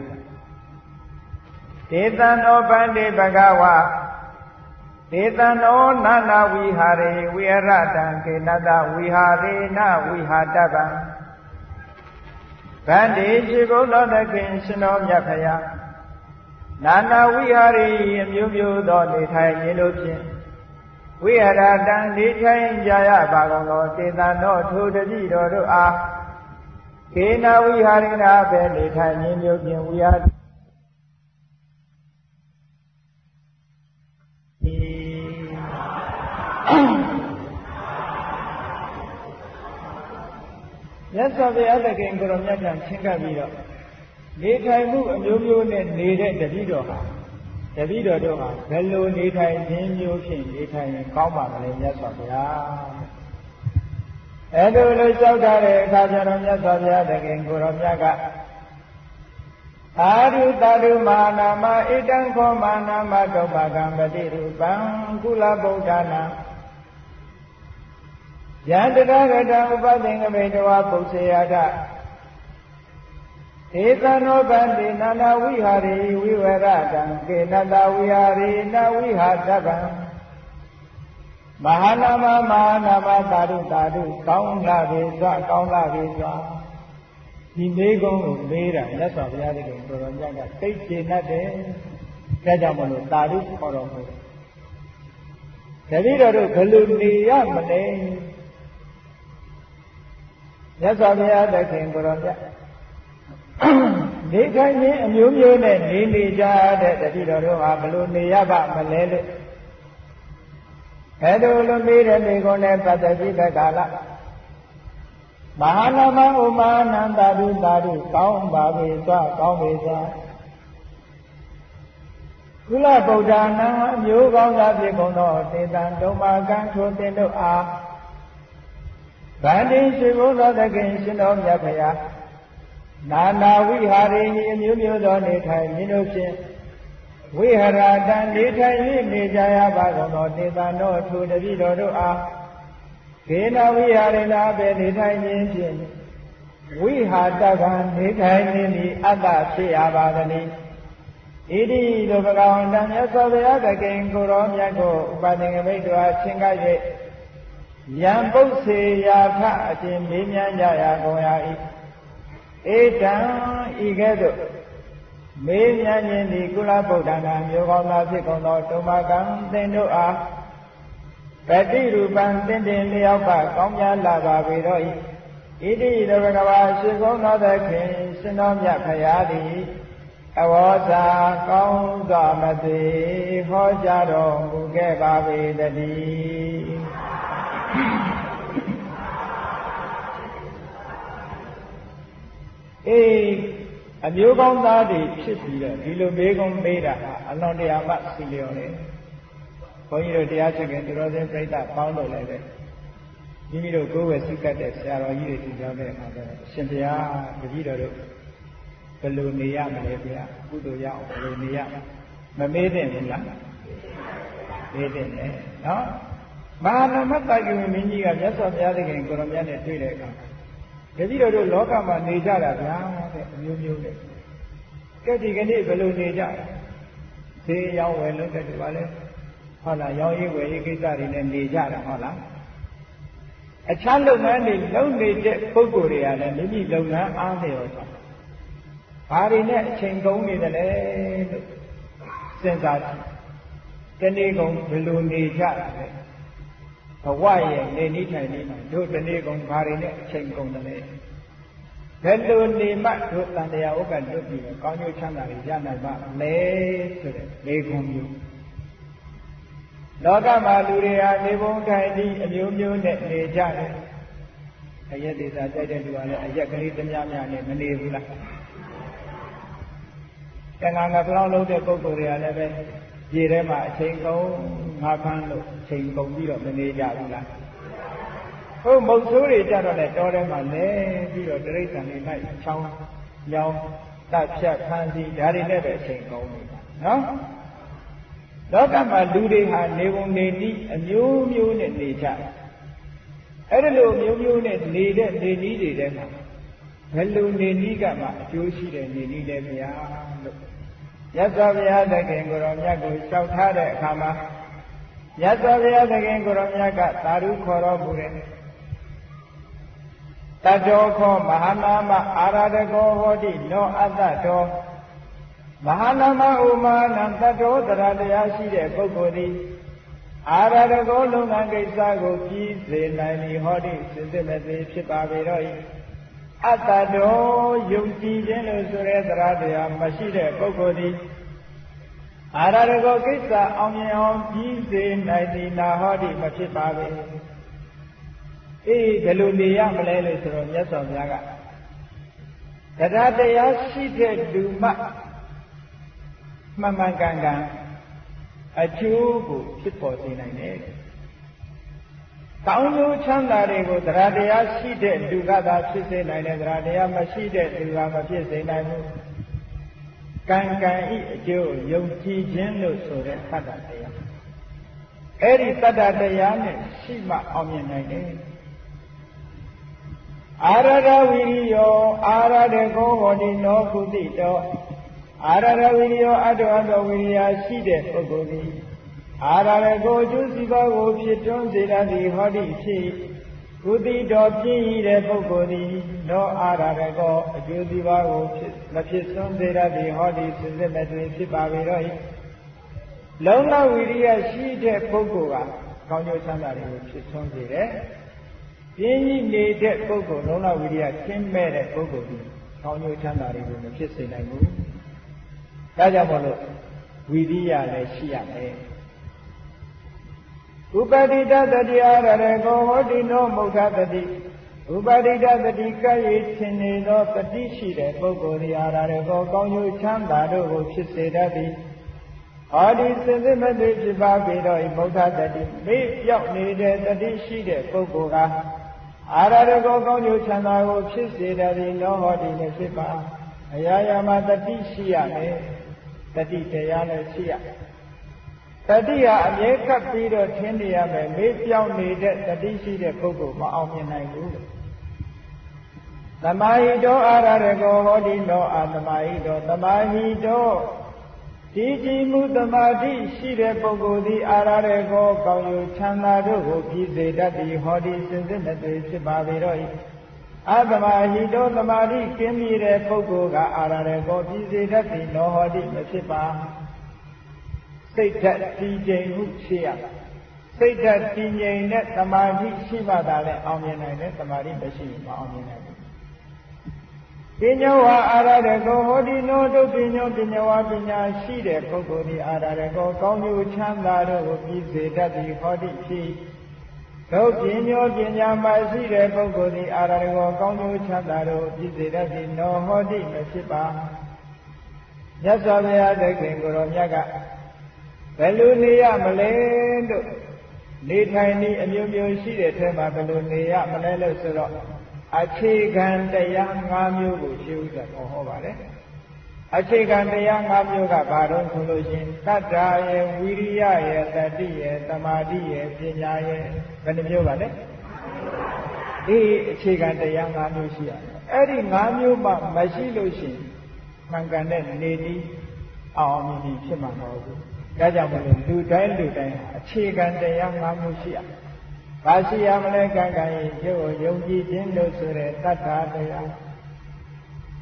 ဒေသနောဗန္တိဘဂဝါဒေသနောနာနာဝိဟာရေဝိရတံကေနတဝိဟာရေနဝိဟာတပံဗန္တိရှိဘုလောသခင်ရှင်တော်မြတ်ဖရာနာနာဝိဟာရေအမျိုးမျိုးသောနေထိုင်ခြင်းတို့ဖြင့်ဝိရတံနေထိုင်ကြရပါကုန်သောဒေသနောထိုတတိတော်တို့အားကေနဝိဟာရေနပဲနေထိုင်ခြင်းမျိုးဖြင့်ဝိဟာမြတ်စွာဘုရားသခင်ကိုယ်တော်မြတ်ကချင်းကပ်ပြီးတော့နေထိုင်မှုအမျိုးမျိုးနဲ့နေတဲ့တပည့်တော်တို့ဟာဘယ်လိုနေထိုင်ခြင်းမျိုးဖြင့်နေထိုင်ရင်ကောင်းပါမလဲမြတ်စွာဘုရားအဲ့လိုလျှောက်ထားတဲ့အခါကျတော့မြတ်စွာဘုရားသခင်ကိုယ်တော်မြတ်ကသာဓုသာဓုမာနာမဣတံခောမာနာမတောပကံပတိရူပံကုလဗုဒ္ဓနာယန္တရဂတံဥပသင်္ကမေတဝပုစ္ဆေယတဧသနောဗန္တိနာနာဝိဟာရေဝိဝရတံကေနတဝိဟာရေနဝိဟာတပံမဟာနာမသာဓုကောင်းလာပြီစွာကောင်းလာပြီစွာဒီမေကုံကိုမေးတာမြတ်စွာဘုရားသခင်ကိုယ်တော်မြတ်ကသိကျေနပ်တယ်ဒါကြောင့်မလို့သာဓုခေါ်တော်မူတယ်တပည့်တော်တို့ဘယ်လိုနေရမလဲမြတ်စွာဘုရားသခင်ကိုယ်တော်မြတ်နေထိုင်ခြင်းအမျိုးမျိုးနဲ့နေကြတဲ့တပည့်တော်တို့ဟာဘယ်လိုနေရပါမလဲလို့အဲ့လိုလိုမေးတဲ့မိကုံနဲ့ပတ်သက်ပြီးတဲ့ကာလမဟာနာမဥမာနန္တာဓုကောင်းပါပြီသွားကောင်းပြီသွားကုလဗုဒ္ဓနာအမျိုးကောင်းသာဖြစ်ကုန်သောသေတံဒုမာကံထိုတင်တို့အားဗန္တိရှိဘုသောသခင်ရှင်တော်မြတ်ဖရာနာနာဝိဟာရေအမျိုးမျိုးသောနေထိုင်ခြင်းတို့ဖြင့်ဝိဟရတံနေထိုင်၍နေကြရပါကုန်သောသေတံတို့ထိုတပည့်တော်တို့အားကေနဝိဟာရေနာပဲနေထိုင်ခြင်းဖြင့်ဝိဟာတကံနေထိုင်ခြင်းသည်အတ္တဖြစ်ရပါသနည်းဣတိသို့ဘဂဝန္တမြတ်စွာဘုရားသခင်ကိုရောမြတ်ကိုဥပသင်္ကမိတ်တော်ချင်းက၍ယံပုစ္ဆေယာထအရှင်မေးမြန်းကြရကုန်ရ၏ဧတံဤကဲ့သို့မေးမြန်းခြင်းသည်ကုလဗုဒ္ဓနာမျိုးကောင်းသာဖြစ်ကုန်သောတုမကံသင်တို့အားပတိရူပံသင်တင်လျောက်ပါကောင်းများလာပါပေတော့၏ဣတိရဘဂဝါရှင်ကုန်းသောသခင်ရှင်တော်မြတ်ဖရာသည်အဝေါစာကောင်းစွာမသိဟောကြားတော်မူခဲ့ပါပေတည်းအမျိုးကောင်းသားတွေဖြစ်ပြီးတော့ဒီလိုမေးခွန်းမေးတာဟာအလွန်တရာမှစီလျော်တယ်ဘုန်းကြီးတို့တရားချစ်ခင်သူတော်စင်ပြိဿပေါင်းလို့လည်းပဲမိမိတို့ကိုယ်ဝယ်စိတ်ကတ်တဲ့ဆရာတော်ကြီးတွေသူကြောင်းတဲ့အခါကျတော့ရှင်ဘုရားတပည့်တော်တို့ဘယ်လိုနေရမလဲဗျာကုသိုလ်ရအောင်ဘယ်လိုနေရမမေးသင့်ဘူးလားမေးသင့်တယ်နော်မဟာနာမတာဂဝေမင်းကြီးကမြတ်စွာဘုရားသခင်ကိုရောမြတ်နဲ့တွေ့တဲ့အခါတပည့်တော်တို့လောကမှာနေကြတာဗျာတဲ့အမျိုးမျိုးနဲ့ကဲဒီကနေ့ဘယ်လိုနေကြလဲဈေးရောင်းဝယ်လုပ်တဲ့ဒီပါလဲဟုတ်လားရောင်းရေးဝယ်ရေးကိစ္စတွေနဲ့နေကြတာဟုတ်လားအခြားလုပ်ငန်းတွေလုပ်နေတဲ့ပုဂ္ဂိုလ်တွေကလည်းမိမိလုပ်ငန်းအားလျော်စွာဘာတွေနဲ့အချိန်ကုန်နေတယ်လဲလို့စဉ်းစားကြည့်တနေ့ကုန်ဘယ်လိုနေကြလဲဘဝရဲ့နေနည်းထိုင်နည်းမှာတို့တနေ့ကုန်ဘာတွေနဲ့အချိန်ကုန်တယ်လဲဘယ်လိုနေမှတို့တန်တရားဥက္ကလွတ်ပြီးကောင်းကျိုးချမ်းသာတွေရနိုင်ပါလဲဆိုတဲ့လေခွန်မျိုးလောကမှာလူတွေဟာနေပုံထိုင်ပြီးအမျိုးမျိုးနဲ့နေကြတယ်အရက်ဒေသတိုက်တဲ့လူကလည်းအရက်ကလေးတများများနဲ့မနေဘူးလားတန်ခါငါပြောင်းလို့တဲ့ပုဂ္ဂိုလ်တွေကလည်းပဲရေထဲမှာအချိန်ကုန်ငါးဖမ်းလို့အချိန်ကုန်ပြီးတော့မနေကြဘူးလားဟုတ်မုတ်ဆိုးတွေကြတော့လည်းတောထဲမှာလဲပြီးတော့တိရစ္ဆာန်တွေလိုက်ချောင်းရောင်းတပ်ဖြတ်ဖမ်းဆီးဒါတွေနဲ့ပဲအချိန်ကုန်နေတာနော်လောကမှာလူတွေဟာနေပုံနေနည်းအမျိုးမျိုးနဲ့နေကြအဲ့ဒီလိုမျိုးမျိုးနဲ့နေတဲ့နေနည်းတွေထဲမှာဘယ်လိုနေနည်းကမှအကျိုးရှိတဲ့နေနည်းလဲဗျာလို့မြတ်စွာဘုရားသခင်ကိုရောမြတ်ကိုလျှောက်ထားတဲ့အခါမှာမြတ်စွာဘုရားသခင်ကိုရောမြတ်ကသာဓုခေါ်တော်မူတယ်တတောခောမဟာနာမအာရဒကောဟောတိနောအတ္တတောမဟာနာမဥမာနံတတောတရားတရားရှိတဲ့ပုဂ္ဂိုလ်သည်အာရဒကောလုံငန်းကိစ္စကိုပြီးစေနိုင်သည်ဟောတိစစ်စစ်မသေးဖြစ်ပါပေတော့၏အတ္တတောယုံကြည်ခြင်းလို့ဆိုတဲ့တရားတရားမရှိတဲ့ပုဂ္ဂိုလ်သည်အာရဒကောကိစ္စအောင်မြင်အောင်ပြီးစေနိုင်သည်နာဟောတိမဖြစ်ပါပေအေးဘယ်လိုနေရမလဲလို့ဆိုတော့မြတ်စွာဘုရားကတရားတရားရှိတဲ့လူမှမှန်မှန်ကန်ကန်အကျိုးကိုဖြစ်ပေါ်စေနိုင်တယ်။ကောင်းကျိုးချမ်းသာတွေကိုတရားတရားရှိတဲ့လူကသာဖြစ်စေနိုင်တယ်တရားတရားမရှိတဲ့လူကမဖြစ်စေနိုင်ဘူး။ကံကံဤအကျိုးယုံကြည်ခြင်းလို့ဆိုတဲ့သတ္တတရား။အဲ့ဒီသတ္တတရားနဲ့ရှိမှအောင်မြင်နိုင်တယ်။အာရဒဝိရိယောအာရဒကောဟောတိနောကုတိတောအာရဒဝိရိယောအတ္တဝတ္တဝိရိယရှိတဲ့ပုဂ္ဂိုလ်သည်အာရဒကိုအကျိုးစီးပွားကိုဖြစ်တွန်းစေတတ်သည်ဟောတိဖြစ်ကုတိတော်ပြည့်ရတဲ့ပုဂ္ဂိုလ်သည်နောအာရဒကိုအကျိုးစီးပွားကိုမဖြစ်တွန်းစေတတ်သည်ဟောတိစစ်စစ်မဲ့တွင်ဖြစ်ပါပေတော့၏လုံလဝိရိယရှိတဲ့ပုဂ္ဂိုလ်ကကောင်းကျိုးချမ်းသာတွေကိုဖြစ်တွန်းစေတယ်ပြင်းကြီးနေတဲ့ပုဂ္ဂိုလ်လုံလဝိရိယကျင်းမဲ့တဲ့ပုဂ္ဂိုလ်သည်ကောင်းကျိုးချမ်းသာတွေကိုမဖြစ်စေနိုင်ဘူးဒါကြောင့်မို့လို့ဝိရိယလည်းရှိရမယ်ဥပတိတတတိအာရရေကောဟောတိနောမုဋ္ဌတတိဥပတိတတတိကဲ့ရဲ့ထင်နေသောတတိရှိတဲ့ပုဂ္ဂိုလ်သည်အာရရေကောကောင်းကျိုးချမ်းသာတို့ကိုဖြစ်စေတတ်သည်ဟောဒီစင်စစ်မသိဖြစ်ပါပေတော့မုဋ္ဌတတိမေ့ပြောက်နေတဲ့တတိရှိတဲ့ပုဂ္ဂိုလ်ကအာရရေကောကောင်းကျိုးချမ်းသာကိုဖြစ်စေတတ်သည်နောဟောဒီလည်းဖြစ်ပါအရာရာမှာတတိရှိရမယ်တတိတရားလည်းရှိရတတိဟာအမြဲကပ်ပြီးတော့ထင်းနေရမယ်မေးပြောင်းနေတဲ့တတိရှိတဲ့ပုဂ္ဂိုလ်မအောင်မြင်နိုင်ဘူးသမာဟိတောအာရရေကောဟောတိနောအာသမာဟိတောသမာဟိတောဒီကြည်မှုသမာဓိရှိတဲ့ပုဂ္ဂိုလ်သည်အာရရေကောကောင်းကျိုးချမ်းသာတို့ကိုပြီးစေတတ်သည်ဟောဒီစင်စစ်မသွေဖြစ်ပါပေတော့၏အသမာဟိတောသမာဓိကင်းမြဲတဲ့ပုဂ္ဂိုလ်ကအာရရေကောပြီးစေတတ်သည်နောဟောတိမဖြစ်ပါစိတ်ဓာတ်တည်ငြိမ်မှုရှိရစိတ်ဓာတ်တည်ငြိမ်တဲ့သမာဓိရှိမှသာလဲအောင်မြင်နိုင်တယ်သမာဓိမရှိရင်မအောင်မြင်နိုင်ဘူးပညာဝါအာရရေကောဟောတိနောတို့ပညာပညာဝါပညာရှိတဲ့ပုဂ္ဂိုလ်ဒီအာရရေကောကောင်းကျိုးချမ်းသာတို့ကိုပြီးစေတတ်သည်ဟောတိဖြစ်တို့ပညာပညာမရှိတဲ့ပုဂ္ဂိုလ်ဒီအာရရေကောကောင်းကျိုးချမ်းသာတို့ပြီးစေတတ်သည်နောဟောတိမဖြစ်ပါမြတ်စွာဘုရားသခင်ကိုရောမြတ်ကဘယ်လိုနေရမလဲလို့နေထိုင်နည်းအမျိုးမျိုးရှိတဲ့ထဲမှာဘယ်လိုနေရမလဲလို့ဆိုတော့အခြေခံတရား၅မျိုးကိုရှင်းဥစွာဟောပါတယ်အခြေခံတရား၅မျိုးကဘာလို့ဆိုလို့ရှိရင်တတ္တာရဲ့ဝိရိယရဲ့တတိရဲ့သမာဓိရဲ့ပညာရဲ့ဘယ်နှမျိုးပါလဲဒီအခြေခံတရား၅မျိုးရှိရတယ်အဲ့ဒီ၅မျိုးမှမရှိလို့ရှိရင်မှန်ကန်တဲ့နေနည်းအောင်မြင်ပြီးဖြစ်မှာမဟုတ်ဘူးဒါကြောင့်မလို့လူတိုင်းအခြေခံတရား၅မျိုးရှိရ။ဘာရှိရမလဲကံကံရဲ့ရုပ်ယုံကြည်ခြင်းလို့ဆိုတဲ့တတ္ထာတရား။တ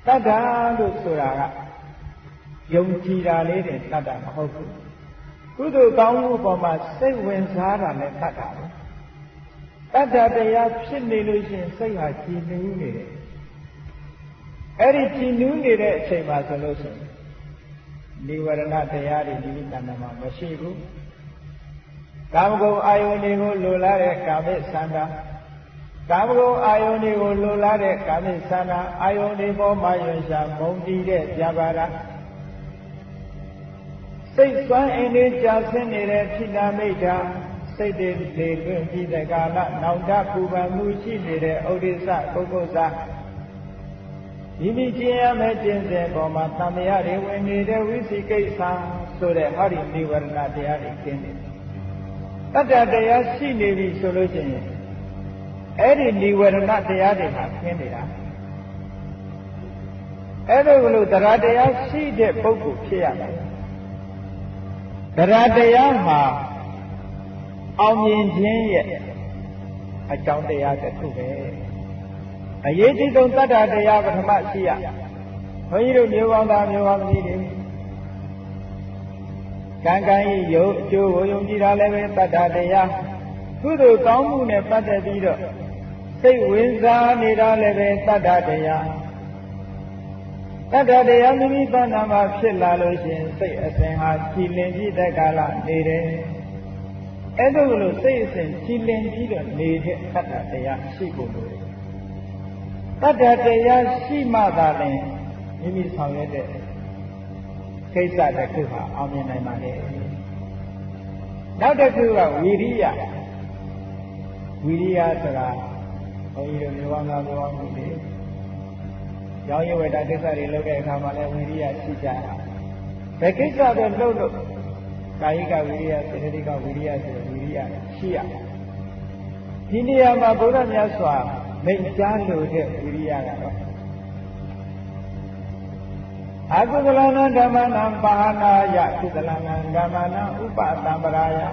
တတ္တာလို့ဆိုတာကယုံကြည်တာလေးနဲ့တတ္တာမဟုတ်ဘူးကုသိုလ်ကောင်းမှုပေါ်မှာစိတ်ဝင်စားတာနဲ့တတ္တာပဲတတ္တာတရားဖြစ်နေလို့ရှိရင်စိတ်ဟာကြည်နူးနေတယ်အဲ့ဒီကြည်နူးနေတဲ့အချိန်မှာဆိုလို့ရှိရင်နိဝရဏတရားတွေဒီတဏ္ဍာမှာမရှိဘူးကာမဂုဏ်အာယုန်တွေကိုလိုလားတဲ့ကာမိသန္တာကာမဂုဏ်အာယုန်တွေကိုလိုလားတဲ့ကာမိသန္တာအာယုန်တွေပေါ်မှာရွှင်ရှားမုန်းတီးတဲ့ပြပါဒစိတ်သွမ်းအင်းလေးကြာဆင်းနေတဲ့ထိနာမိတ်တာစိတ်တွေလေတွင်ပြီးတဲ့ကာလနောင်တပူပန်မှုရှိနေတဲ့ဥဒိစ္စပုဂ္ဂိုလ်စာဒီမိကျင့်ရမယ့်ကျင့်စဉ်ပေါ်မှာသံဃာတွေဝင်နေတဲ့ဝိသိကိစ္စဆိုတဲ့ဟောဒီနိဝရဏတရားတွေကျင့်တယ်တတ္တတရားရှိနေပြီဆိုလို့ရှိရင်အဲ့ဒီနိဝရဏတရားတွေဟာကျင့်နေတာအဲ့ဒါကလို့တရားတရားရှိတဲ့ပုဂ္ဂိုလ်ဖြစ်ရမယ်တရားတရားမှာအောင်မြင်ခြင်းရဲ့အကြောင်းတရားတစ်ခုပဲအရေးကြီးဆုံးတတ္တတရားပထမရှိရဘုန်းကြီးတို့မျိုးကောင်းသားမျိုးကောင်းသမီးတွေကံကံဤယုတ်အကျိုးကိုယုံကြည်တာလည်းပဲတတ္တတရားကုသိုလ်ကောင်းမှုနဲ့ပတ်သက်ပြီးတော့စိတ်ဝင်စားနေတာလည်းပဲတတ္တတရားတတ္တတရားမိမိတဏ္ဍာမှာဖြစ်လာလို့ရှိရင်စိတ်အစဉ်ဟာကြည်လင်ပြီးတဲ့ကာလနေတယ်အဲ့ဒါကိုလို့စိတ်အစဉ်ကြည်လင်ပြီးတော့နေတဲ့တတ္တတရားရှိဖို့လိုတယ်တတ္တတရားရှိမှသာလျှင်မိမိဆောင်ရွက်တဲ့ကိစ္စတစ်ခုဟာအောင်မြင်နိုင်ပါလေနောက်တစ်ခုကဝီရိယဆိုတာဘုန်းကြီးတို့မျိုးကောင်းသားမျိုးကောင်းမှုတွေရောင်းရဝယ်တာကိစ္စတွေလုပ်တဲ့အခါမှာလည်းဝီရိယရှိကြတာဘယ်ကိစ္စပဲလုပ်လို့ကာယကဝီရိယစေတသိက်ကဝီရိယဆိုဝီရိယရှိရဒီနေရာမှာဘုရားမြတ်စွာမိန့်ကြားလို့တဲ့ဝိရိယကတော့အကုသလနာဓမ္မနာပါဟနာယကုသလနာဓမ္မနာဥပတံပရာယ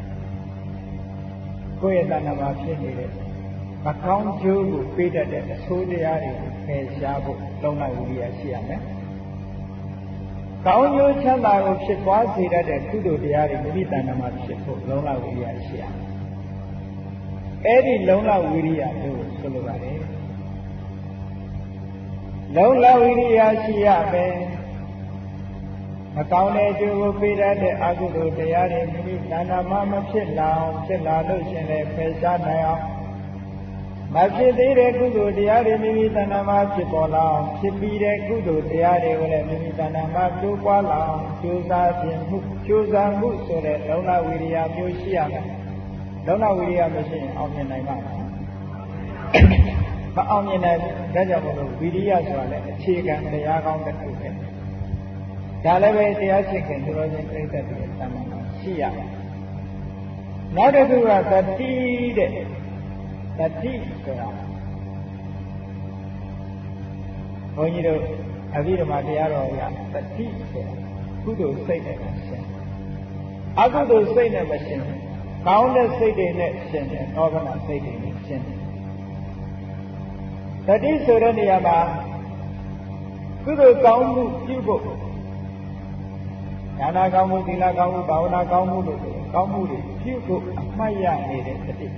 ကိုယ့်ရဲ့တဏ္ဍာမှာဖြစ်နေတဲ့မကောင်းကျိုးကိုပေးတတ်တဲ့အဆိုးတရားတွေကိုဖယ်ရှားဖို့လုံလဝိရိယရှိရမယ်။ကောင်းကျိုးချမ်းသာကိုဖြစ်ပွားစေတတ်တဲ့ကုသိုလ်တရားတွေမိမိတဏ္ဍာမှာဖြစ်ဖို့လုံလဝိရိယရှိရမယ်။အဲ့ဒီလုံလဝိရိယကိုဆိုလိုပါတယ်။လုံလဝိရိယရှိရမယ်။မကောင်းတဲ့အကျိုးကိုပေးတတ်တဲ့အကုသိုလ်တရားတွေမိမိတဏ္ဍာမှာမဖြစ်လာအောင်ဖြစ်လာလို့ရှင်လည်းဖယ်ရှားနိုင်အောင်မဖြစ်သေးတဲ့ကုသိုလ်တရားတွေမိမိတဏ္ဍာမှာဖြစ်ပေါ်လာအောင်ဖြစ်ပြီးတဲ့ကုသိုလ်တရားတွေကိုလည်းမိမိတဏ္ဍာမှာတိုးပွားလာအောင်ကြိုးစားခြင်းမှုကြိုးစားမှုဆိုတဲ့လုံလဝိရိယမျိုးရှိရမယ်။လုံလဝိရိယမရှိရင်အောင်မြင်နိုင်မှာမအောင်မြင်နိုင်ဘူးဒါကြောင့်မို့လို့ဝိရိယဆိုတာလည်းအခြေခံတရားကောင်းတစ်ခုပဲဒါလည်းပဲတရားရှိခင်သူတော်ချင်းပြိဿတွေတဏ္ဍာမှာရှိရမယ်နောက်တစ်ခုကသတိတဲ့သတိဆိုတာဘုန်းကြီးတို့အဘိဓမ္မာတရားတော်ကသတိဆိုတာကုသိုလ်စိတ်နဲ့ရှင်အကုသိုလ်စိတ်နဲ့မရှင်ကောင်းတဲ့စိတ်တွေနဲ့ရှင်တယ်နောဘနာစိတ်တွေနဲ့ရှင်တယ်သတိဆိုတဲ့နေရာမှာကုသိုလ်ကောင်းမှုပြုဖို့ဒါနကောင်းမှုသီလကောင်းမှုဘာဝနာကောင်းမှုတို့ကောင်းမှုတွေပြုဖို့အမှတ်ရနေတဲ့သတိ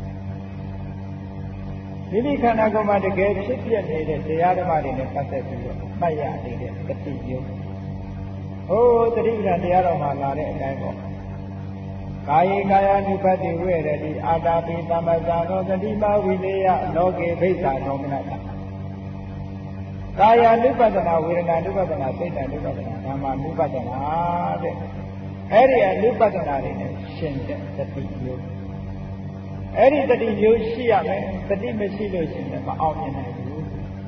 မိမိခန္ဓာကိုယ်မှာတကယ်ဖြစ်ပြနေတဲ့တရားဓမ္မတွေနဲ့ပတ်သက်ပြီးတော့မှတ်ရနေတဲ့သတိမျိုးဟိုသတိပဋ္ဌာန်တရားတော်မှာလာတဲ့အတိုင်းပေါ့ကာယေကာယ ानु ပတ္တိဝေရတိအာတာပိသမ္ပဇာနောသတိမဝိလေယလောကေဘိစ္ဆာသောမနတကာယ ानु ပတ္တနာဝေဒနာ ानु ပတ္တနာစိတ် ानु ပတ္တနာဓမ္မ ानु ပတ္တနာတဲ့အဲ့ဒီ ानु ပတ္တနာတွေနဲ့ရှင်တဲ့သတိမျိုးအဲ့ဒီတတိမျိုးရှိရမယ်တတိမရှိလို့ရှိရင်မအောင်မြင်နိုင်ဘူး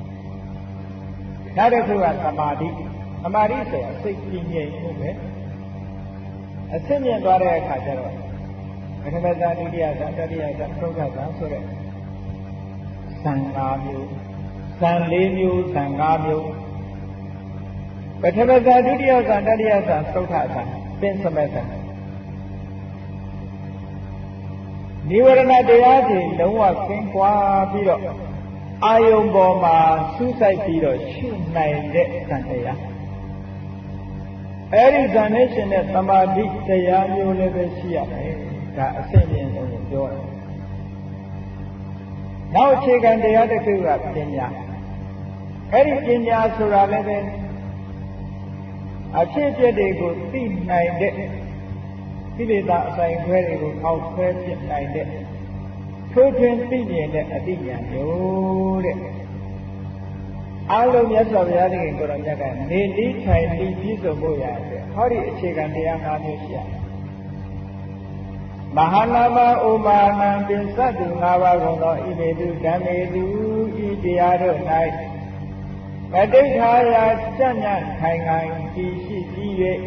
နောက်တစ်ခုကသမာဓိဆိုတာစိတ်ကြည်ငြိမ်မှုပဲအစစ်မြင့်သွားတဲ့အခါကျတော့ပထမဇာဒုတိယဇာတတိယဇာသုခဇာဆိုတဲ့ဇံ၅မျိုးဇံ၄မျိုးဇံ၅မျိုးပထမဇာဒုတိယဇာတတိယဇာသုခဇာပင်စမဲ့ဇာနိဝရဏတရားတွေလုံးဝကင်းကွာပြီးတော့အာယုံပေါ်မှာစူးစိုက်ပြီးတော့ရှုနိုင်တဲ့ဇန်တရားအဲ့ဒီဇန်နဲ့ရှင်တဲ့သမာဓိတရားမျိုးလည်းပဲရှိရမယ်ဒါအစစ်အမြင်ဆုံးကိုပြောတယ်နောက်အခြေခံတရားတစ်ခုကပညာအဲ့ဒီပညာဆိုတာလည်းပဲအဖြစ်အပျက်တွေကိုသိနိုင်တဲ့ကိလေသာအဆိုင်ခွဲတွေကိုအောက်ခွဲပြနိုင်တဲ့ထိုးထွင်းသိမြင်တဲ့အသိဉာဏ်မျိုးတဲ့အားလုံးမြတ်စွာဘုရားသခင်ကိုယ်တော်မြတ်ကနေနည်းထိုင်ပြီးပြည့်စုံဖို့ရတဲ့ဟောဒီအခြေခံတရား၅မျိုးရှိရတယ်မဟာနာမဥမာနံပင်စတု၅ပါးကုန်သောဣမေတုဓမ္မေတုဤတရားတို့၌ပဋိဋ္ဌာယစဉ္ညာခိုင်ခိုင်ကြည်ရှိကြည်၍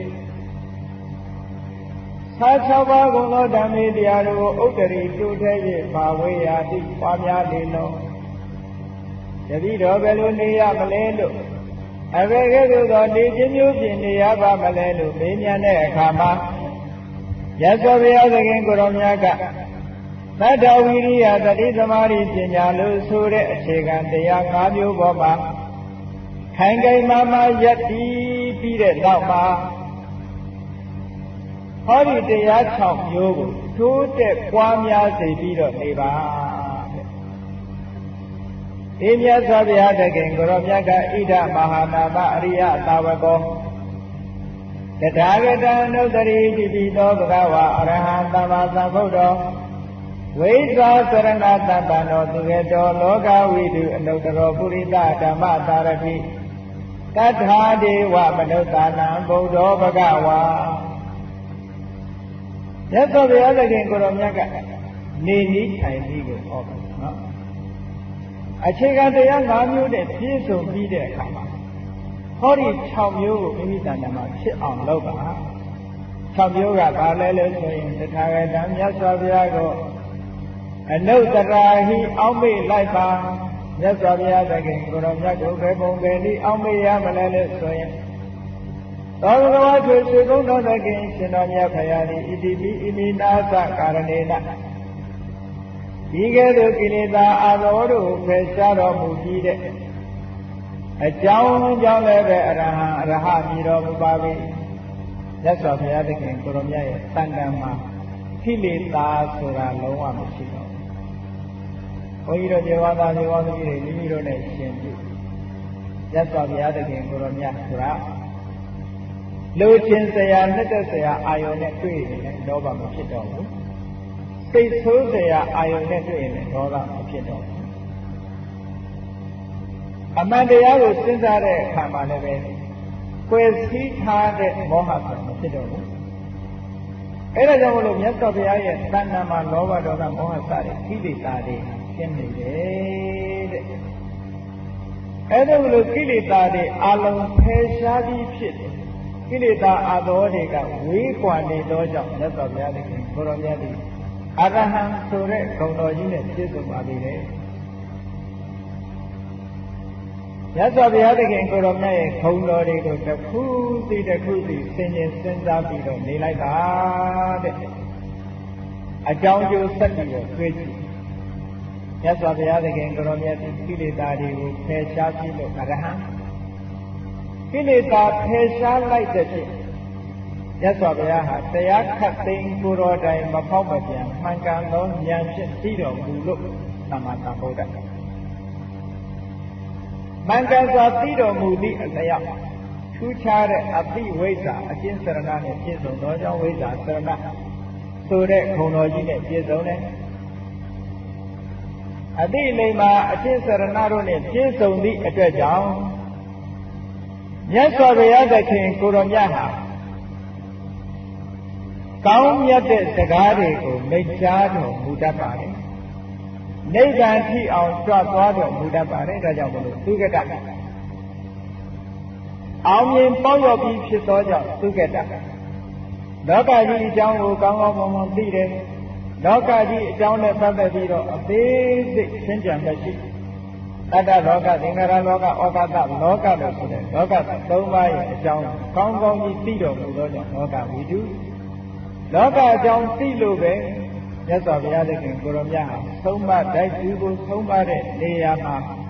သာ၆ပါးကုန်သောဓမ္မေတရားတို့ကိုဥတ္တရီတိုးထဲ၍ပါဝေရာတိပွားများလေလုံးတတိတော်ဘယ်လိုနေရမလဲလို့အဘယ်ကဲ့သို့သောနေခြင်းမျိုးဖြင့်နေရပါမလဲလို့မေးမြန်းတဲ့အခါမှာမြတ်စွာဘုရားသခင်ကိုယ်တော်မြတ်ကသတ္တဝိရိယသတိသမာဓိပညာလို့ဆိုတဲ့အခြေခံတရား၅မျိုးပေါ်မှာခိုင်ခိုင်မာမာယက်တည်ပြီးတဲ့နောက်မှာဟောဒီတရား6မျိုးကိုတိုးတက်ပွားများစေပြီးတော့နေပါတဲ့ဒီမြတ်စွာဘုရားသခင်ကိုယ်တော်မြတ်ကဣဒမဟာနာမအရိယသာဝကောတထာဂတံအနုတ္တရိတိပိသောဘဂဝါအရဟံသမ္မာသမ္ဗုဒ္ဓောဝိဇ္ဇာစရဏတပ္ပံသောသူကေတောလောကဝိတုအနုတ္တရောပုရိသဓမ္မတာရတိတထာဒေဝမနုဿာနံဗုဒ္ဓောဘဂဝါမြတ်စွာဘုရားသခင်ကိုယ်တော်မြတ်ကနေနည်းထိုင်နည်းကိုဟောပါနော်အခြေခံတရား၅မျိုးနဲ့ပြည့်စုံပြီးတဲ့အခါမှာဟောဒီ6မျိုးကိုမိမိတဏ္ဍာမှာဖြစ်အောင်လုပ်ပါ6မျိုးကဘာလဲလို့ဆိုရင်တထာဂတံမြတ်စွာဘုရားကိုအနုတ္တရာဟိအောက်မေ့လိုက်ပါမြတ်စွာဘုရားသခင်ကိုယ်တော်မြတ်ကိုဘယ်ပုံပဲနည်းအောက်မေ့ရမလဲလို့ဆိုရင်သောဘဂဝါထွေဆွေကုန်းတော်သခင်ရှင်တော်မြတ်ဖရာသည်ဣတိပိဣမိနာသကာရဏေနဒီကဲ့သို့ကိလေသာအာသောတို့ဖယ်ရှားတော်မူပြီးတဲ့အကြောင်းကြောင့်လည်းပဲအရဟံအရဟမြည်တော်မူပါ၏မြတ်စွာဘုရားသခင်ကိုရောမြတ်ရဲ့တန်တန်မှာကိလေသာဆိုတာလုံးဝမရှိတော့ဘူးဘုန်းကြီးတို့မြေဝါသားမြေဝါသမီးတွေမိမိတို့နဲ့ရှင်ပြုမြတ်စွာဘုရားသခင်ကိုရောမြတ်ဆိုတာလူချင်းစရာနှစ်သက်စရာအာယုန်နဲ့တွေ့ရင်လောဘမဖြစ်တော့ဘူးစိတ်ဆိုးစရာအာယုန်နဲ့တွေ့ရင်ဒေါသမဖြစ်တော့ဘူးအမှန်တရားကိုစဉ်းစားတဲ့အခါမှာလည်းပဲကွယ်စည်းထားတဲ့မောဟဆိုမဖြစ်တော့ဘူးအဲဒါကြောင့်မလို့မြတ်စွာဘုရားရဲ့တဏ္ဍာမှာလောဘဒေါသမောဟစတဲ့ကိလေသာတွေရှင်းနေတယ်တဲ့အဲဒါမလို့ကိလေသာတွေအလုံးဖယ်ရှားပြီးဖြစ်တယ်ကိလေသာအသောတွေကဝေးကွာနေသောကြောင့်မြတ်စွာဘုရားသခင်ကိုရောမြတ်သည်အရဟံဆိုတဲ့ဂုဏ်တော်ကြီးနဲ့ပြည့်စုံပါပြီလေမြတ်စွာဘုရားသခင်ကိုရောမြတ်ရဲ့ဂုဏ်တော်တွေကိုတစ်ခုစီတစ်ခုစီဆင်ခြင်စဉ်းစားပြီးတော့နေလိုက်ပါတဲ့အကြောင်းကျိုးဆက်ပြီးတော့တွေ့ကြည့်မြတ်စွာဘုရားသခင်ကိုရောမြတ်သည်ကိလေသာတွေကိုဖယ်ရှားပြီးလို့အရဟံကိလေသာဖယ်ရှားလိုက်တဲ့ဖြင့်မြတ်စွာဘုရားဟာတရားခတ်သိမ်းကိုယ်တော်တိုင်မဖောက်မပြန်မှန်ကန်သောဉာဏ်ဖြင့်သိတော်မူလို့သမ္မာသမ္ဗုဒ္ဓမှန်ကန်စွာသိတော်မူသည့်အလျောက်ထူးခြားတဲ့အသိဝိဇ္ဇာအကျဉ်းစရဏနဲ့ပြည့်စုံသောကြောင့်ဝိဇ္ဇာစရဏဆိုတဲ့ဂုဏ်တော်ကြီးနဲ့ပြည့်စုံတယ်အသိလိမ္မာအကျဉ်းစရဏတို့နဲ့ပြည့်စုံသည့်အတွက်ကြောင့်မြတ်စွာဘုရားသခင်ကိုရောမြတ်ဟာကောင်းမြတ်တဲ့စကားတွေကိုမိတ်ကြားတော်မူတတ်ပါတယ်။နိဗ္ဗာန်ထိအောင်ကြွသွားတော်မူတတ်ပါတယ်။ဒါကြောင့်မလို့သုကတအောင်မြင်ပေါက်ရောက်ပြီးဖြစ်သောကြောင့်သုကတလောကကြီးအကြောင်းကိုကောင်းကောင်းမွန်မွန်သိတယ်။လောကကြီးအကြောင်းနဲ့ပတ်သက်ပြီးတော့အသေးစိတ်ရှင်းကြံမရှိတတ္တလောကသင်္ခါရလောကဩကာသလောကလို့ဆိုတဲ့လောကသုံးပါးရဲ့အကြောင်းကောင်းကောင်းကြီးသိတော်မူသောကြောင့်လောကဝိတုလောကအကြောင်းသိလို့ပဲမြတ်စွာဘုရားသခင်ကိုရောမြတ်ဟာသုံးပါးတိုက်သူကိုသုံးပါးတဲ့နေရာမှာ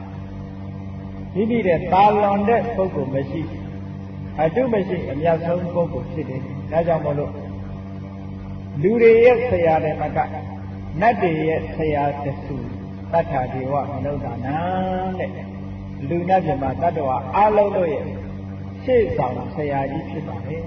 မိမိတဲ့သာလွန်တဲ့ပုဂ္ဂိုလ်မရှိအတုမရှိအမြတ်ဆုံးပုဂ္ဂိုလ်ဖြစ်တယ်ဒါကြောင့်မို့လို့လူတွေရဲ့ဆရာတွေမကနတ်တွေရဲ့ဆရာတဆူတတ္ထာဒေဝမနုဿာနံတဲ့လူနတ်ပြမတတ္တဝါအလုံးတို့ရဲ့ရှေ့ဆောင်ဆရာကြီးဖြစ်ပါတယ်